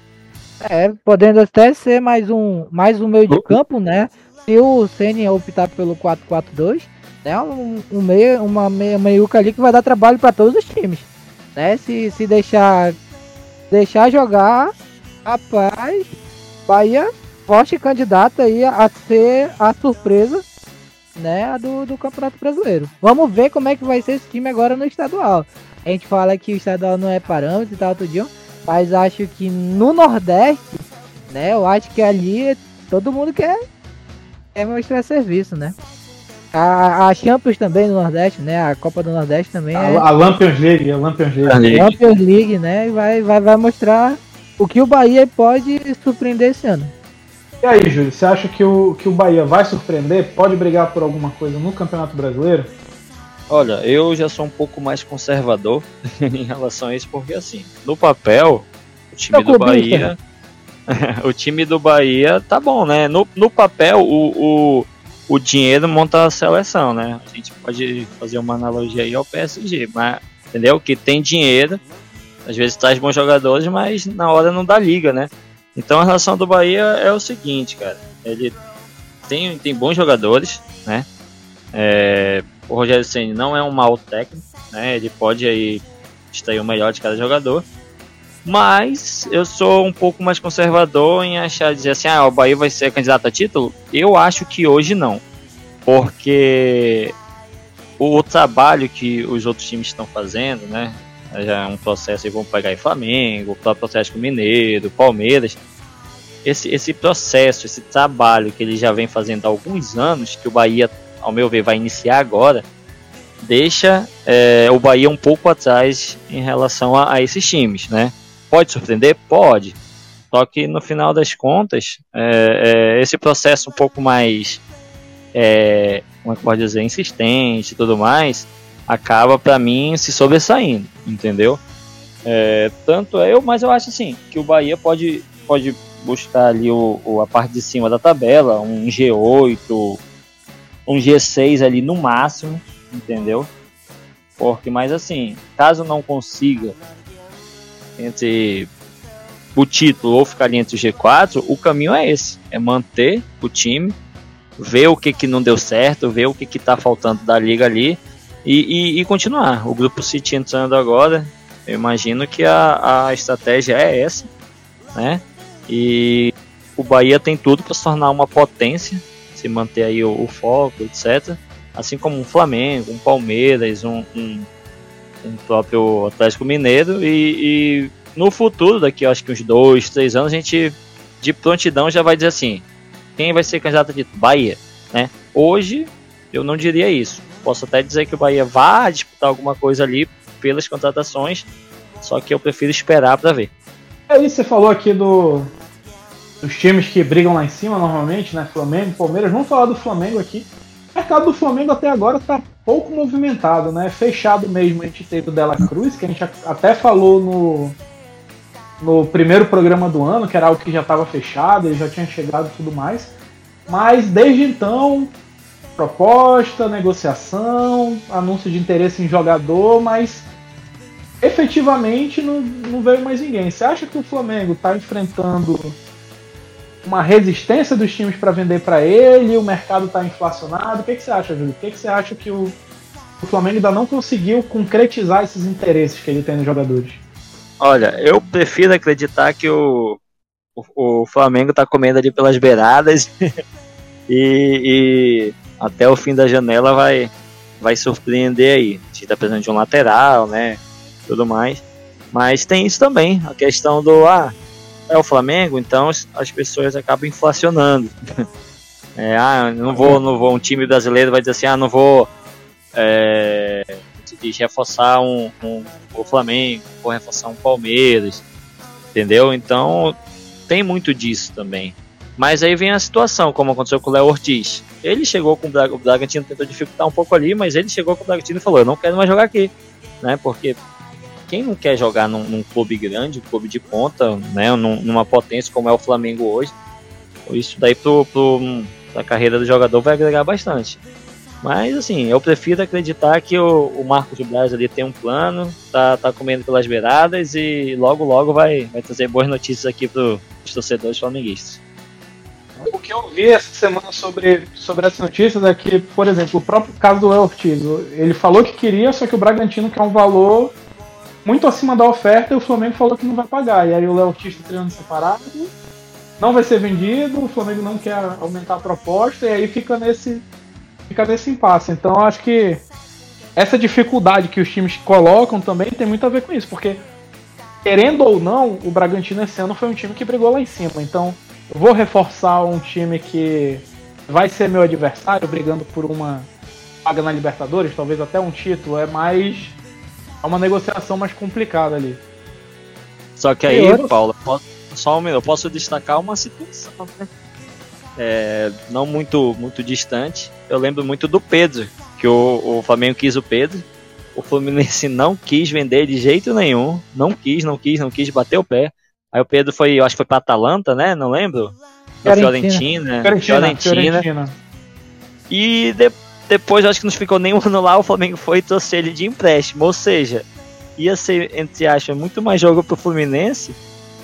É, podendo até ser mais um, mais um meio de campo, né? Se o Ceni optar pelo quatro quatro dois, né? Um, um meio, uma meia, meiuca ali que vai dar trabalho para todos os times, né? Se, se deixar, deixar jogar, rapaz, Bahia forte candidata aí a ser a surpresa, né, do, do Campeonato Brasileiro. Vamos ver como é que vai ser esse time agora no estadual. A gente fala que o estadual não é parâmetro e tal, tudinho, mas acho que no Nordeste, né, eu acho que ali todo mundo quer, quer mostrar serviço, né? A, a Champions também no Nordeste, né? A Copa do Nordeste também a, é... A Lampions League, a Lampions League. A Lampions League, né? Vai, vai, vai mostrar o que o Bahia pode surpreender esse ano. E aí, Júlio, você acha que o, que o Bahia vai surpreender? Pode brigar por alguma coisa no Campeonato Brasileiro? Olha, eu já sou um pouco mais conservador em relação a isso, porque assim, no papel, o time Eu do Bahia... o time do Bahia tá bom, né? No, no papel, o, o, o dinheiro monta a seleção, né? A gente pode fazer uma analogia aí ao P S G, mas, entendeu? Que tem dinheiro, às vezes traz bons jogadores, mas na hora não dá liga, né? Então a relação do Bahia é o seguinte, cara. Ele tem, tem bons jogadores, né? É, o Rogério Ceni não é um mau técnico, né? Ele pode aí extrair o melhor de cada jogador. Mas eu sou um pouco mais conservador em achar, dizer assim, ah, o Bahia vai ser candidato a título? Eu acho que hoje não. Porque o, o trabalho que os outros times estão fazendo, né? Já é um processo, aí vão pegar aí Flamengo, o próprio Atlético Mineiro, Palmeiras. Esse, esse processo, esse trabalho que ele já vem fazendo há alguns anos, que o Bahia, ao meu ver, vai iniciar agora, deixa é, o Bahia um pouco atrás em relação a, a esses times, né? Pode surpreender? Pode. Só que no final das contas, é, é, esse processo um pouco mais, é, como é que pode dizer, insistente e tudo mais, acaba para mim se sobressaindo, entendeu? É, tanto é eu, mas eu acho assim, que o Bahia pode, pode buscar ali o, o, a parte de cima da tabela, um G oito, um G seis ali no máximo, entendeu? Porque, mas assim, caso não consiga entre o título ou ficar ali entre o G quatro, o caminho é esse, é manter o time, ver o que, que não deu certo, ver o que, que tá faltando da liga ali e, e, e continuar. O Grupo City entrando agora, eu imagino que a, a estratégia é essa, né? E o Bahia tem tudo para se tornar uma potência, se manter aí o, o foco, etcétera. Assim como um Flamengo, um Palmeiras, um, um, um próprio Atlético Mineiro. E, e no futuro, daqui acho que uns dois, três anos, a gente de prontidão já vai dizer assim: quem vai ser candidato de Bahia, né? Hoje eu não diria isso. Posso até dizer que o Bahia vai disputar alguma coisa ali pelas contratações, só que eu prefiro esperar para ver. É isso, você falou aqui do, dos times que brigam lá em cima normalmente, né? Flamengo, Palmeiras. Vamos falar do Flamengo aqui. O mercado do Flamengo até agora está pouco movimentado, né? Fechado mesmo. A gente teve o Dela Cruz, que a gente até falou no, no primeiro programa do ano, que era algo que já estava fechado, ele já tinha chegado e tudo mais. Mas desde então, proposta, negociação, anúncio de interesse em jogador, mas efetivamente não, não veio mais ninguém. Você acha que o Flamengo está enfrentando uma resistência dos times para vender para ele, o mercado está inflacionado? O que, que você acha, Júlio? O que, que você acha que o, o Flamengo ainda não conseguiu concretizar esses interesses que ele tem nos jogadores? Olha, eu prefiro acreditar que o, o, o Flamengo está comendo ali pelas beiradas e, e até o fim da janela vai, vai surpreender aí. A gente está precisando de um lateral, né? Tudo mais. Mas tem isso também, a questão do ah, é o Flamengo, então as pessoas acabam inflacionando. É, ah, não vou, não vou, um time brasileiro vai dizer assim, ah, não vou é, diz, reforçar um, um, o Flamengo, vou reforçar um Palmeiras, entendeu? Então tem muito disso também. Mas aí vem a situação, como aconteceu com o Léo Ortiz. Ele chegou com o, Bra- o Bragantino, tentou dificultar um pouco ali, mas ele chegou com o Bragantino e falou, eu não quero mais jogar aqui, né? Porque quem não quer jogar num, num clube grande, um clube de ponta, né, num, numa potência como é o Flamengo hoje, isso daí pro, pro, pra carreira do jogador vai agregar bastante. Mas assim, eu prefiro acreditar que o, o Marcos Braz ali tem um plano, tá, tá comendo pelas beiradas e logo logo vai, vai trazer boas notícias aqui pro, pros torcedores flamenguistas. o que eu vi essa semana sobre, sobre essas notícias é que, por exemplo, o próprio caso do Léo Ortiz, ele falou que queria, só que o Bragantino quer um valor muito acima da oferta e o Flamengo falou que não vai pagar. E aí o Léo Ortiz está treinando separado, não vai ser vendido, o Flamengo não quer aumentar a proposta e aí fica nesse, fica nesse impasse. Então eu acho que essa dificuldade que os times colocam também tem muito a ver com isso, porque querendo ou não, o Bragantino esse ano foi um time que brigou lá em cima. Então eu vou reforçar um time que vai ser meu adversário, brigando por uma vaga na Libertadores, talvez até um título, é mais é uma negociação mais complicada ali. Só que aí, outro... Paulo, posso, só um minuto, eu posso destacar uma situação, né? É, não muito, muito distante. Eu lembro muito do Pedro, que o, o Flamengo quis o Pedro, o Fluminense não quis vender de jeito nenhum, não quis, não quis, não quis, bater o pé. Aí o Pedro foi, eu acho que foi pra Atalanta, né? Não lembro. Fiorentina. Fiorentina. Fiorentina. Fiorentina. E de, depois, acho que não ficou nem um ano lá, o Flamengo foi e trouxe ele de empréstimo. Ou seja, ia ser, entre aspas, muito mais jogo pro Fluminense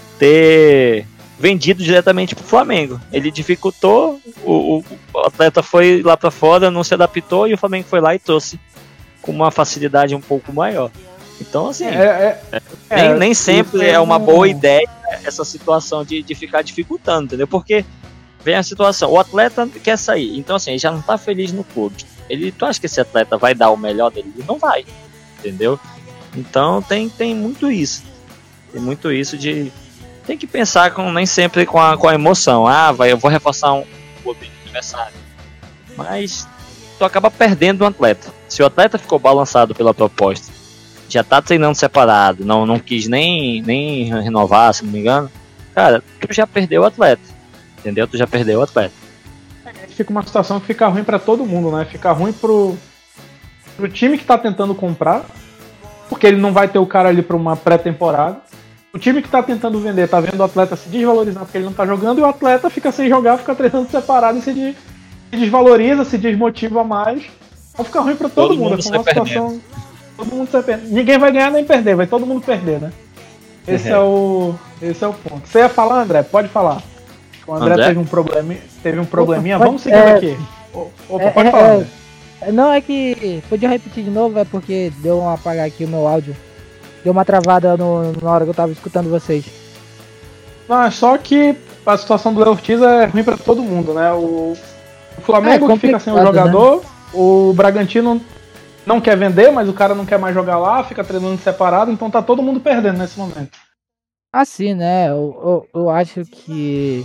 ter vendido diretamente pro Flamengo. Ele dificultou, o, o atleta foi lá pra fora, não se adaptou e o Flamengo foi lá e trouxe com uma facilidade um pouco maior. Então, assim, é, é, é, nem, nem sempre é uma boa ideia essa situação de, de ficar dificultando, entendeu? Porque vem a situação, o atleta quer sair, então assim, ele já não tá feliz no clube. Ele, tu acha que esse atleta vai dar o melhor dele? Ele não vai, entendeu? Então tem, tem muito isso. Tem muito isso de... Tem que pensar com, nem sempre com a, com a emoção. Ah, vai, eu vou reforçar um clube de aniversário. Mas tu acaba perdendo um atleta. Se o atleta ficou balançado pela proposta, já tá treinando separado, não, não quis nem, nem renovar, se não me engano, cara, tu já perdeu o atleta, entendeu? Tu já perdeu o atleta. Fica uma situação que fica ruim pra todo mundo, né? Fica ruim pro, pro time que tá tentando comprar, porque ele não vai ter o cara ali pra uma pré-temporada. O time que tá tentando vender tá vendo o atleta se desvalorizar porque ele não tá jogando, e o atleta fica sem jogar, fica treinando separado e se, de, se desvaloriza, se desmotiva mais. Então fica ruim pra todo, todo mundo. mundo é uma situação... Todo mundo sai perdendo. Ninguém vai ganhar nem perder, vai todo mundo perder, né? Esse, é. É o, esse é o ponto. Você ia falar, André? Pode falar. O André, André? teve um, problemi... teve um probleminha. Opa, Vamos seguir é... aqui. Opa, é, pode é, falar, André. Não, é que... Podia repetir de novo, é porque deu um apagar aqui o meu áudio. Deu uma travada no, na hora que eu tava escutando vocês. Não, é só que a situação do Léo Ortiz é ruim pra todo mundo, né? O, o Flamengo é, que fica sem o jogador, né? O Bragantino não quer vender, mas o cara não quer mais jogar lá, fica treinando separado, então tá todo mundo perdendo nesse momento. Assim, né? Eu, eu, eu acho que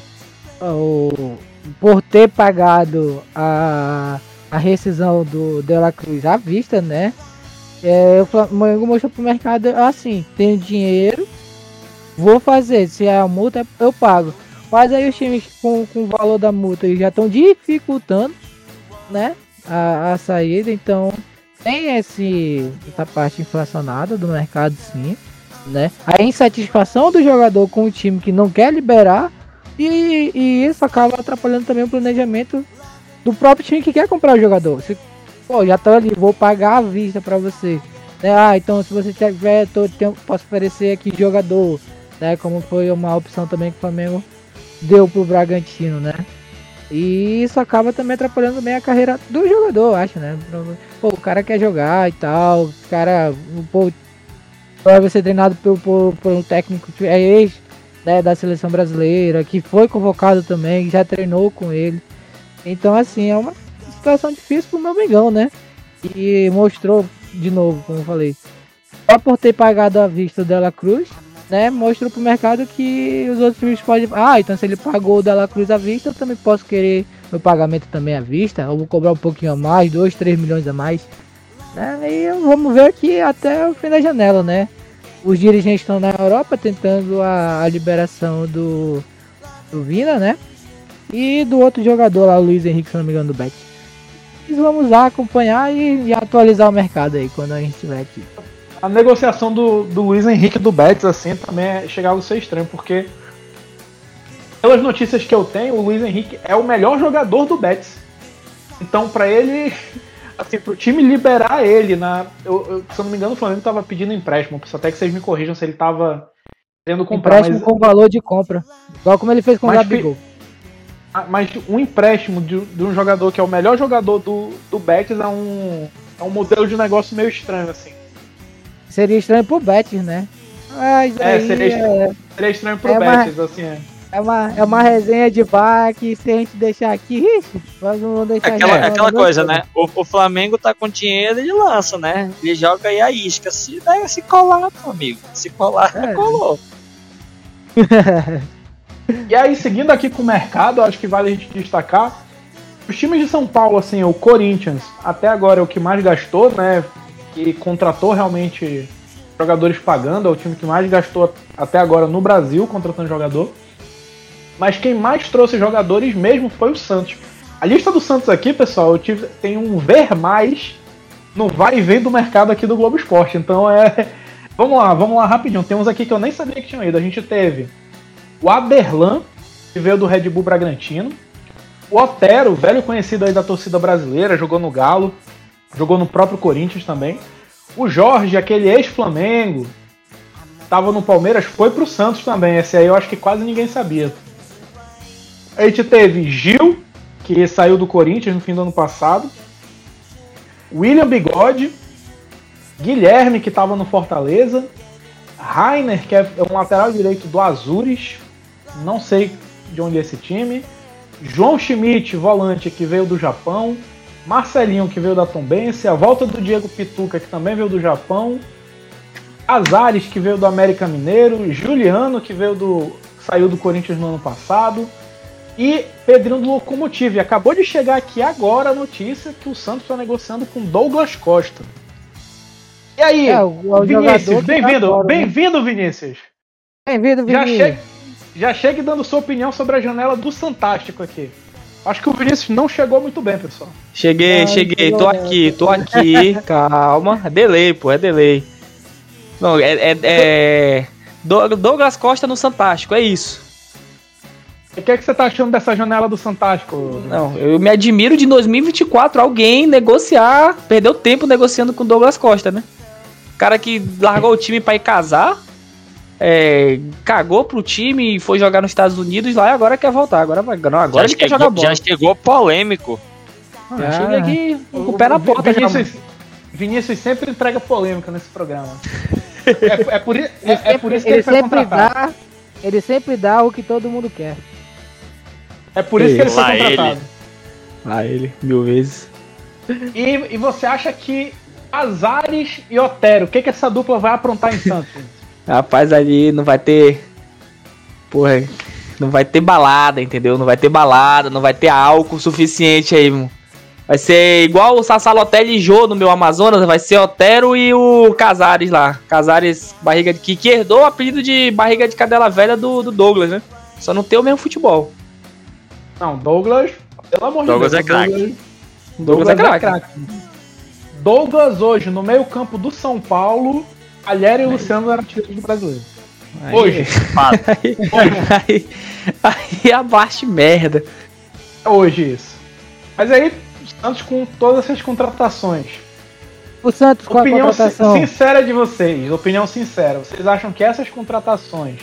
eu, por ter pagado a, a rescisão do De La Cruz à vista, né? É, o Flamengo mostrou pro mercado assim, tenho dinheiro, vou fazer, se é a multa eu pago. Mas aí os times com, com o valor da multa já estão dificultando, né? A, a saída, então tem esse, essa parte inflacionada do mercado, sim, né? A insatisfação do jogador com o time que não quer liberar, e, e isso acaba atrapalhando também o planejamento do próprio time que quer comprar o jogador. Se, pô, já tô ali, vou pagar à vista pra você, né? Ah, então se você tiver, tô, tenho, posso oferecer aqui jogador, né? Como foi uma opção também que o Flamengo deu pro Bragantino, né? E isso acaba também atrapalhando bem a carreira do jogador, acho, né? Pô, o cara quer jogar e tal, o cara, pô, vai ser treinado por, por, por um técnico que é ex, né, da seleção brasileira, que foi convocado também, já treinou com ele. Então, assim, é uma situação difícil pro meu Mengão, né? E mostrou, de novo, como eu falei, só por ter pagado à vista o De La Cruz, né, mostrou pro mercado que os outros times podem... Ah, então se ele pagou o De La Cruz à vista, eu também posso querer meu pagamento também à vista. Eu vou cobrar um pouquinho a mais, dois, três milhões a mais, né? E vamos ver aqui até o fim da janela, né? Os dirigentes estão na Europa tentando a, a liberação do, do Vina, né? E do outro jogador lá, o Luiz Henrique, se não me engano, do Betis. E vamos lá acompanhar e, e atualizar o mercado aí quando a gente estiver aqui. A negociação do, do Luiz Henrique do Betis, assim, também é chegar a ser estranho, porque pelas notícias que eu tenho, o Luiz Henrique é o melhor jogador do Betis. Então, pra ele, assim, pro time liberar ele, na, eu, eu, se eu não me engano, o Flamengo tava pedindo empréstimo. Preciso até que vocês me corrijam se ele tava querendo comprar. Empréstimo mas... com valor de compra, igual como ele fez com o Gabigol. mas um empréstimo de, de um jogador que é o melhor jogador do, do Betis é um, é um modelo de negócio meio estranho, assim. Seria estranho pro Betis, né? Mas É, aí seria, é, seria estranho pro é Betis, uma- assim, é. é, uma, é uma resenha de bar que se a gente deixar aqui, ixi, nós não vamos deixar Aquela, a gente aquela falar coisa, muito. né? O, o Flamengo tá com dinheiro e lança, né? Ele joga aí a isca. Se, né, se colar, meu amigo. Se colar, É. colou. E aí, seguindo aqui com o mercado, acho que vale a gente destacar os times de São Paulo, assim, o Corinthians, até agora é o que mais gastou, né? Que contratou realmente jogadores pagando, é o time que mais gastou até agora no Brasil contratando jogador. Mas quem mais trouxe jogadores mesmo foi o Santos. A lista do Santos aqui, pessoal, eu tive, tem um ver mais no vai e vem do mercado aqui do Globo Esporte. Então é. Vamos lá, vamos lá rapidinho. Tem uns aqui que eu nem sabia que tinham ido. A gente teve o Aderlan, que veio do Red Bull Bragantino. O Otero, velho conhecido aí da torcida brasileira, jogou no Galo, jogou no próprio Corinthians também. O Jorge, aquele ex-Flamengo, tava no Palmeiras, foi pro Santos também. Esse aí eu acho que quase ninguém sabia. A gente teve Gil, que saiu do Corinthians no fim do ano passado. William Bigode. Guilherme, que estava no Fortaleza. Rainer, que é um lateral direito do Azures. Não sei de onde é esse time. João Schmidt, volante, que veio do Japão. Marcelinho, que veio da Tombense. A volta do Diego Pituca, que também veio do Japão. Azares, que veio do América Mineiro. Juliano, que veio do saiu do Corinthians no ano passado. E Pedrinho do Locomotive. Acabou de chegar aqui agora a notícia que o Santos está negociando com Douglas Costa. E aí, É, o- o Vinícius, jogador que tá bem-vindo, fora, né? bem-vindo, Vinícius. Bem-vindo, Já, Vinícius. che já chegue dando sua opinião sobre a janela do Fantástico aqui. Acho que o Vinícius não chegou muito bem, pessoal. Cheguei, Não, cheguei, não tô chegou, aqui, tô aqui, calma. É delay, pô, é delay. Não, é. é, é... Doug- Douglas Costa no Fantástico, é isso. O que, é que você tá achando dessa janela do Fantástico? Não, eu me admiro de dois mil e vinte e quatro alguém negociar, perdeu tempo negociando com o Douglas Costa, né? Cara que largou o time pra ir casar, é, cagou pro time e foi jogar nos Estados Unidos lá e agora quer voltar. Agora vai, não, agora já, ele quer chegou, jogar bola. já chegou polêmico. Ah, cheguei aqui com o pé na O porta já. Vinícius, Vinícius sempre entrega polêmica nesse programa. É, é por, i- é, é por isso que ele, ele foi sempre contratado. dá, ele sempre dá o que todo mundo quer. É por isso que ele foi Lá ele. contratado. Ah, ele, mil vezes. E, e você acha que Azares e Otero, o que, que essa dupla vai aprontar em Santos? Rapaz, ali não vai ter. Porra, não vai ter balada, entendeu? Não vai ter balada, não vai ter álcool suficiente aí, mano. Vai ser igual o Sassalotelli e Jô no meu Amazonas, vai ser Otero e o Casares lá. Casares, barriga de que, que herdou o apelido de barriga de cadela velha do, do Douglas, né? Só não tem o mesmo futebol. Não, Douglas, pelo amor Douglas de é Deus. craque. Douglas, Douglas é craque. Douglas hoje, no meio campo do São Paulo, Alhério e Luciano eram títulos do brasileiro. Aí- Hoje. Aí, aí, aí abaixa merda. É hoje isso. Mas aí, o Santos com todas essas contratações. O Santos com a Opinião si- contratação. sincera de vocês, opinião sincera. Vocês acham que essas contratações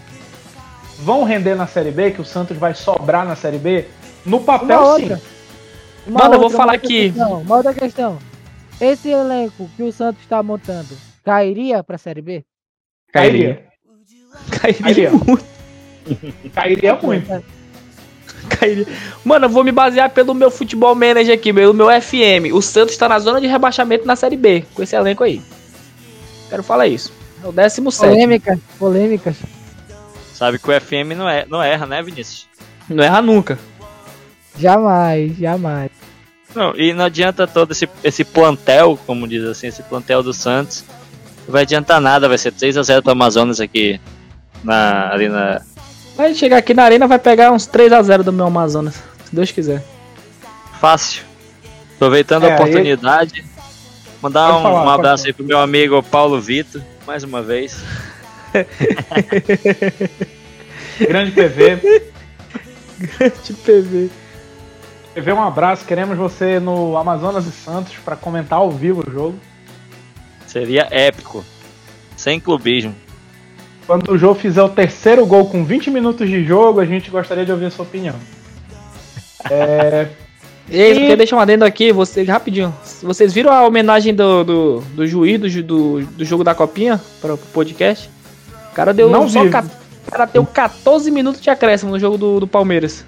vão render na Série B? Que o Santos vai sobrar na Série B? No Uma papel, outra. sim. Uma Mano, eu vou outra, falar uma outra aqui. questão, uma outra questão. Esse elenco que o Santos está montando cairia pra Série B? Cairia. Cairia Cairia. muito. Cairia muito. Cairia. Mano, eu vou me basear pelo meu futebol manager aqui, pelo meu F M. O Santos tá na zona de rebaixamento na Série B, com esse elenco aí. Quero falar isso. É o décimo sétimo. Polêmica, polêmicas. Sabe que o F M não, é, não erra, né, Vinícius? Não erra nunca. Jamais, jamais. Não, e não adianta todo esse, esse plantel, como diz assim, esse plantel do Santos. Não vai adiantar nada, vai ser três a zero pro Amazonas aqui na, ali na. Vai chegar aqui na arena, vai pegar uns três a zero do meu Amazonas. Se Deus quiser. Fácil. Aproveitando É, a oportunidade, mandar Pode um, falar, um pode abraço falar. aí pro meu amigo Paulo Vitor, mais uma vez. Grande P V. De P V. P V, um abraço. Queremos você no Amazonas e Santos para comentar ao vivo o jogo. Seria épico. Sem clubismo. Quando o jogo fizer o terceiro gol com vinte minutos de jogo, a gente gostaria de ouvir a sua opinião. É, Ei, E- queria deixar um adendo aqui, você, rapidinho. Vocês viram a homenagem do, do, do juiz do, ju- do, do jogo da Copinha para o podcast? O cara deu Não só vi. ca- o cara deu catorze minutos de acréscimo no jogo do, do Palmeiras.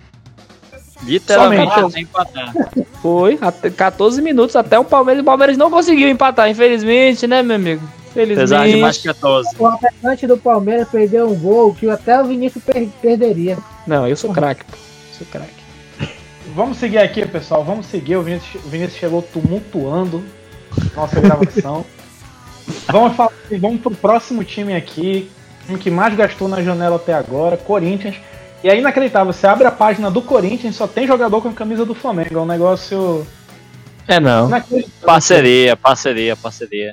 Literalmente, Somente. sem empatar. Foi, até catorze minutos até o Palmeiras. O Palmeiras não conseguiu empatar, infelizmente, né, meu amigo? Apesar de mais Infelizmente. catorze. O atacante do Palmeiras perdeu um gol que até o Vinícius per- perderia. Não, eu sou craque, pô. Sou craque. vamos seguir aqui, pessoal. Vamos seguir. O Vinícius, o Vinícius chegou tumultuando nossa gravação. vamos falar, vamos pro próximo time aqui. O time que mais gastou na janela até agora, Corinthians. E é inacreditável. Você abre a página do Corinthians, só tem jogador com a camisa do Flamengo. É um negócio É, não. inacreditável. Parceria, parceria, parceria.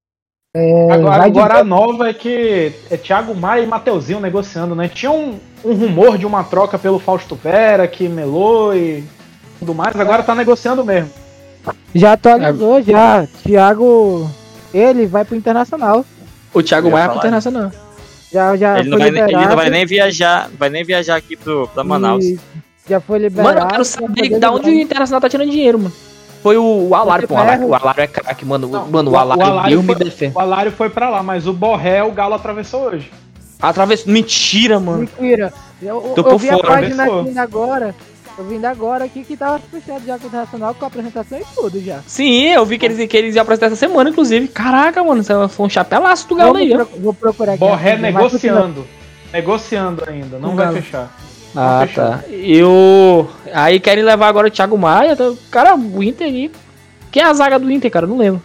Agora, vai de agora a boa. nova é que é Thiago Maia e Mateuzinho negociando, né? Tinha um, um rumor de uma troca pelo Fausto Vera, que melou e tudo mais. Agora tá negociando mesmo. Já atualizou, já. Thiago, ele vai pro Internacional. O Thiago Eu ia Maia é pro falar Internacional. Já, já Ele não, foi vai, ele liberado. não vai nem viajar, vai nem viajar aqui pro, pra Manaus. e Já foi liberado. Mano, eu quero pra saber poder da onde o jogar. Internacional tá tirando dinheiro, mano. Foi o, o Alário, pô. O Alário, o Alário é craque, mano. Não, mano, o o- Alário, o Alário Deus me foi- defende. O Alário foi pra lá, mas o Borré, o Galo atravessou hoje. Através. Mentira, mano. Mentira. Eu, Tô eu por vi fora, a página pessoal. aqui ainda agora. Eu vi ainda agora aqui que tava fechado já com o Internacional, com a apresentação e tudo já. Sim, eu vi que eles, que eles iam apresentar essa semana, inclusive. Caraca, mano, isso foi um chapelaço do Galo Vou, aí, ó. pro- vou procurar aqui. Borré rapidinho, mas continua. negociando. Negociando ainda, não O vai Galo. fechar. Ah, fechou. tá. E o. Aí querem levar agora o Thiago Maia. Tá... Cara, o Inter aí. Quem é a zaga do Inter, cara? Eu não lembro.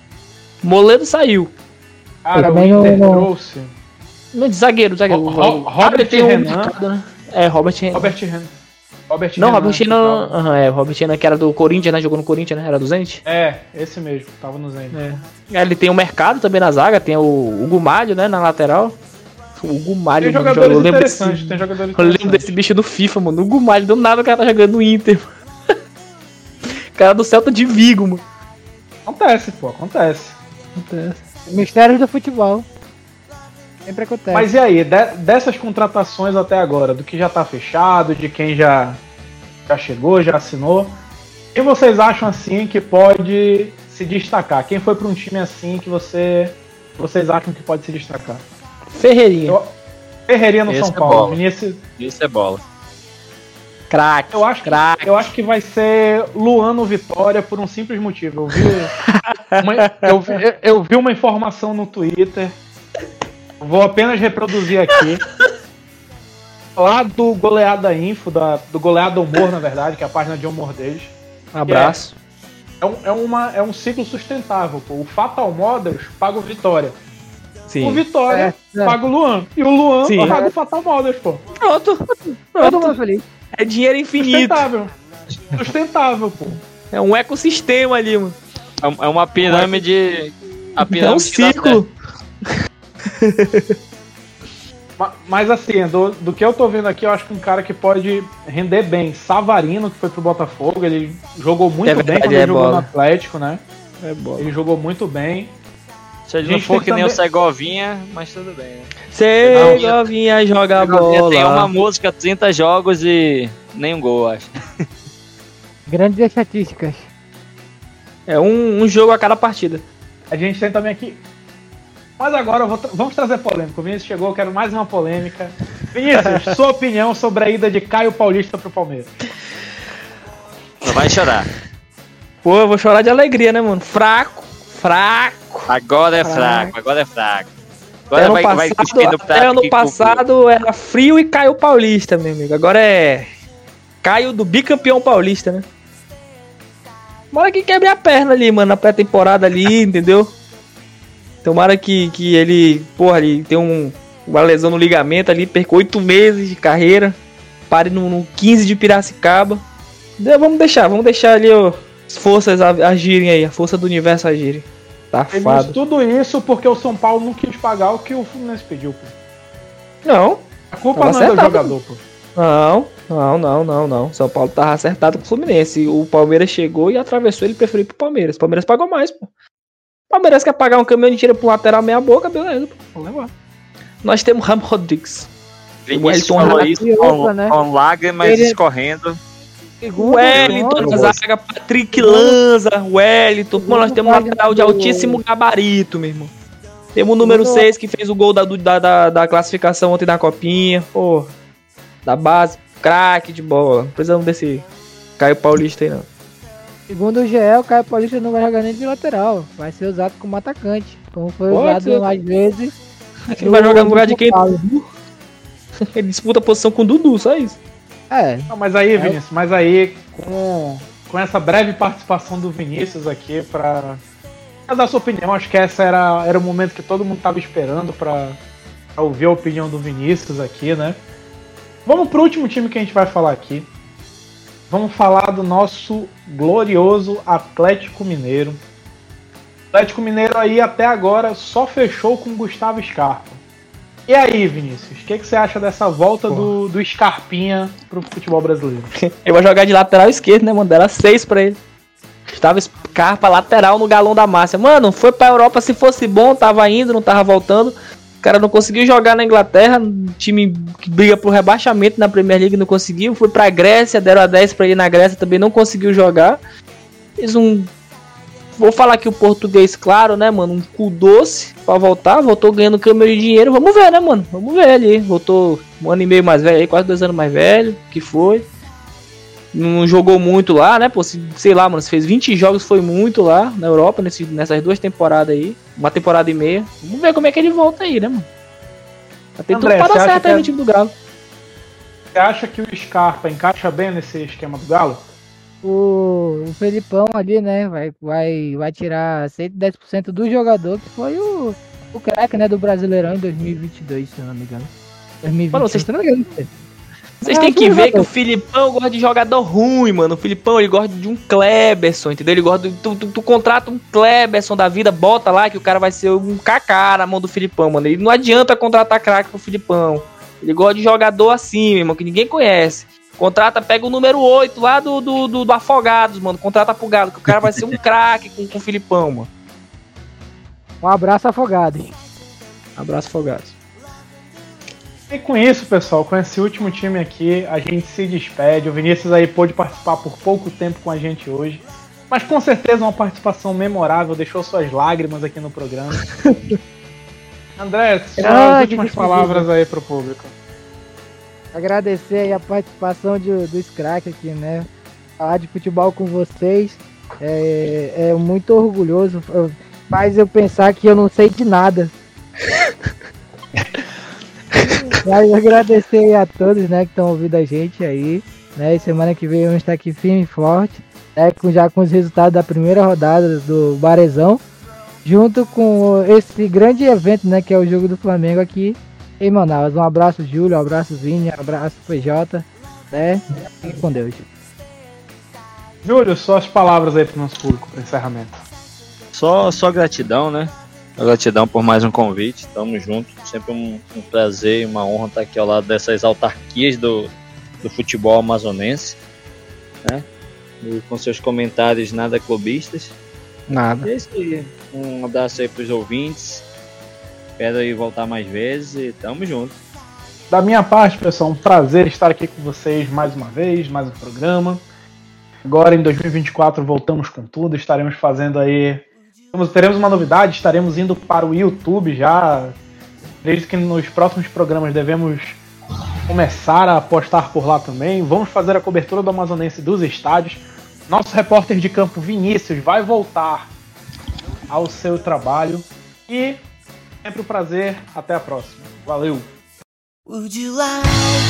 Moledo saiu. Cara, o também não- Inter não- trouxe Não, de zagueiro, zagueiro. Ro- Ro- Robert Ah, tem um Renan. mercado, né? É, Robert Renan. Robert Renan. Robert Não, Renan, Robert que Renan. tava- Aham, é, Robert Renan que era do Corinthians, né? Jogou no Corinthians, né? Era do Zenit. É, esse mesmo, tava no Zenit. É. Ele tem o mercado também na zaga, tem o, o Gumalho, né? Na lateral. O Gumalho, Tem mano, jogadores eu lembro interessantes, desse- tem jogadores Eu lembro interessantes. desse bicho do FIFA, mano. O Gumalho, do nada o cara tá jogando no Inter. Cara do Celta de Vigo, mano. Acontece, pô, acontece. Mistérios do futebol. Sempre acontece. Mas e aí, de- dessas contratações até agora, do que já tá fechado, de quem já, já chegou, já assinou, quem vocês acham assim que pode se destacar? Quem foi pra um time assim que você, vocês acham que pode se destacar? Ferreirinha. Eu- Ferreirinha no Esse São é Paulo. bola. Vinícius, Isso é bola. Craque. eu acho, que, Craque. eu acho que vai ser Luano Vitória por um simples motivo. Eu vi, uma, eu vi, eu vi uma informação no Twitter. Vou apenas reproduzir aqui. Lá do Goleada Info, da, do Goleada Humor, na verdade, que é a página de humor deles. Abraço. É um, é, uma, é um ciclo sustentável, pô. O Fatal Models paga o Vitória. Sim. O Vitória É, é. paga o Luan. E o Luan Sim. paga o Fatal Models, pô. Pronto. Todo Pronto. mundo feliz. É dinheiro infinito. Sustentável. Sustentável, pô. É um ecossistema ali, mano. É um- é uma pirâmide. A É um pirâmide que dá ciclo. Ma- Mas assim, do, do que eu tô vendo aqui, eu acho que um cara que pode render bem. Savarino, que foi pro Botafogo, ele jogou muito É bem verdade, quando é ele jogou bola. no Atlético, né? É bom. Ele jogou muito bem. Se ele A não gente for tem que que nem o também- Segovinha, mas tudo bem, né? Segovinha joga Segovinha bola. tem uma música, trinta jogos e nenhum gol, acho. Grandes estatísticas. É um, um jogo a cada partida. A gente tem também aqui. Mas agora eu vou tra- vamos trazer polêmica. O Vinícius chegou, eu quero mais uma polêmica. Vinícius, sua opinião sobre a ida de Caio Paulista pro Palmeiras. Não vai chorar. Pô, eu vou chorar de alegria, né, mano? Fraco, fraco. Agora é Caraca. fraco, agora é fraco. Até Agora ano vai, vai passado, cuspir no até prato ano que passado era frio e Caio Paulista, meu amigo. Agora é Caio do bicampeão paulista, né? Tomara que quebre a perna ali, mano, na pré-temporada ali, entendeu? Tomara que, que ele, porra, ele tem um, uma lesão no ligamento ali, perca oito meses de carreira, pare no, no quinze de Piracicaba. De- Vamos deixar, vamos deixar ali ó, as forças a- agirem aí, a força do universo agirem. Ele disse Safado. tudo isso porque o São Paulo não quis pagar o que o Fluminense pediu, pô. Não, A culpa Tava não é do acertado. jogador, pô. Não, não, não, não, não. São Paulo tava acertado com o Fluminense. O Palmeiras chegou e atravessou, ele preferiu ir pro Palmeiras. O Palmeiras pagou mais, pô. O Palmeiras quer pagar um caminhão de tiro pro lateral meia boca, beleza, pô. Vamos levar. Nós temos Ram Rodrigues. Vinícius Wellington falou Rato isso e com, outra, né? com lágrimas Ele- escorrendo. O Wellington na zaga, Patrick Lanza, Wellington. Mano, nós temos um lateral de altíssimo gabarito, meu irmão. Temos o número seis que fez o gol da, da, da, da classificação ontem na copinha. Pô, da base, craque de bola. Não precisamos desse Caio Paulista aí, não. Segundo o G E, o Caio Paulista não vai jogar nem de lateral. Vai ser usado como atacante. Como foi Pode usado ser. mais vezes. Ele vai jogar no lugar de quem? Ele disputa a posição com o Dudu, só isso. É. Não, mas aí, Vinícius, mas aí com, com essa breve participação do Vinícius aqui pra, pra dar sua opinião, acho que essa era, era o momento que todo mundo tava esperando pra, pra ouvir a opinião do Vinícius aqui, né? Vamos pro último time que a gente vai falar aqui. Vamos falar do nosso glorioso Atlético Mineiro. O Atlético Mineiro aí até agora só fechou com o Gustavo Scarpa. E aí, Vinícius, o que, que você acha dessa volta do, do Scarpinha pro futebol brasileiro? Ele vai jogar de lateral esquerdo, né, mano? Deram seis pra ele. Gustavo Scarpa, lateral no galão da Márcia. Mano, foi pra Europa, se fosse bom, tava indo, não tava voltando. O cara não conseguiu jogar na Inglaterra, time que briga pro rebaixamento na Premier League não conseguiu. Foi pra Grécia, deram a dez pra ele na Grécia, também não conseguiu jogar. Fez um... Vou falar aqui o português claro, né, mano? Um cu doce pra voltar. Voltou ganhando câmbio de dinheiro. Vamos ver, né, mano? Vamos ver ali. Voltou um ano e meio mais velho aí, quase dois anos mais velho. Que foi. Não jogou muito lá, né? Pô, sei lá, mano. Se fez vinte jogos, foi muito lá na Europa, nesse, nessas duas temporadas aí. Uma temporada e meia. Vamos ver como é que ele volta aí, né, mano? Tem tudo pra dar certo aí no time do Galo. Você acha que o Scarpa encaixa bem nesse esquema do Galo? O, o Felipão ali, né, vai, vai, vai tirar cento e dez por cento do jogador, que foi o, o craque, né, do Brasileirão em dois mil e vinte e dois, se eu não me engano. dois mil e vinte. Mano, vocês, vocês vocês têm que ver que o Filipão gosta de jogador ruim, mano. O Filipão, ele gosta de um Kleberson, entendeu? Ele gosta de, tu, tu, tu contrata um Kleberson da vida, bota lá que o cara vai ser um Kaká na mão do Filipão, mano. Ele não adianta contratar craque pro Filipão. Ele gosta de jogador assim, meu irmão, que ninguém conhece. Contrata, pega o número oito lá do, do, do, do Afogados, mano. Contrata pro Galo, que o cara vai ser um craque com, com o Filipão, mano. Um abraço, Afogado. Abraço, Afogados. E com isso, pessoal, com esse último time aqui, a gente se despede. O Vinícius aí pôde participar por pouco tempo com a gente hoje. Mas com certeza uma participação memorável, deixou suas lágrimas aqui no programa. André, suas ah, últimas palavras aí pro público. Agradecer aí a participação de, do Scrack aqui, né? Falar de futebol com vocês é, é muito orgulhoso. Faz eu pensar que eu não sei de nada. Mas agradecer a todos, né, que estão ouvindo a gente aí, né? E semana que vem vamos estar aqui firme e forte, né? Com, já com os resultados da primeira rodada do Barezão, junto com esse grande evento, né? Que é o jogo do Flamengo aqui em Manaus. Um abraço, Júlio, um abraço, Vini, um abraço, P J, né? Fique com Deus. Júlio, suas palavras aí pro nosso público, para encerramento. Só, só gratidão, né? Gratidão por mais um convite, tamo junto. Sempre um, um prazer e uma honra estar aqui ao lado dessas autarquias do, do futebol amazonense, né? E com seus comentários nada clubistas. Nada. E é isso aí. Um abraço aí pros ouvintes. Espero aí voltar mais vezes e tamo junto. Da minha parte, pessoal, um prazer estar aqui com vocês mais uma vez, mais um programa. Agora em dois mil e vinte e quatro voltamos com tudo, estaremos fazendo aí... Teremos uma novidade, estaremos indo para o YouTube já. Desde que nos próximos programas devemos começar a postar por lá também. Vamos fazer a cobertura do Amazonense dos estádios. Nosso repórter de campo Vinícius vai voltar ao seu trabalho. E sempre um prazer, até a próxima. Valeu! Would you like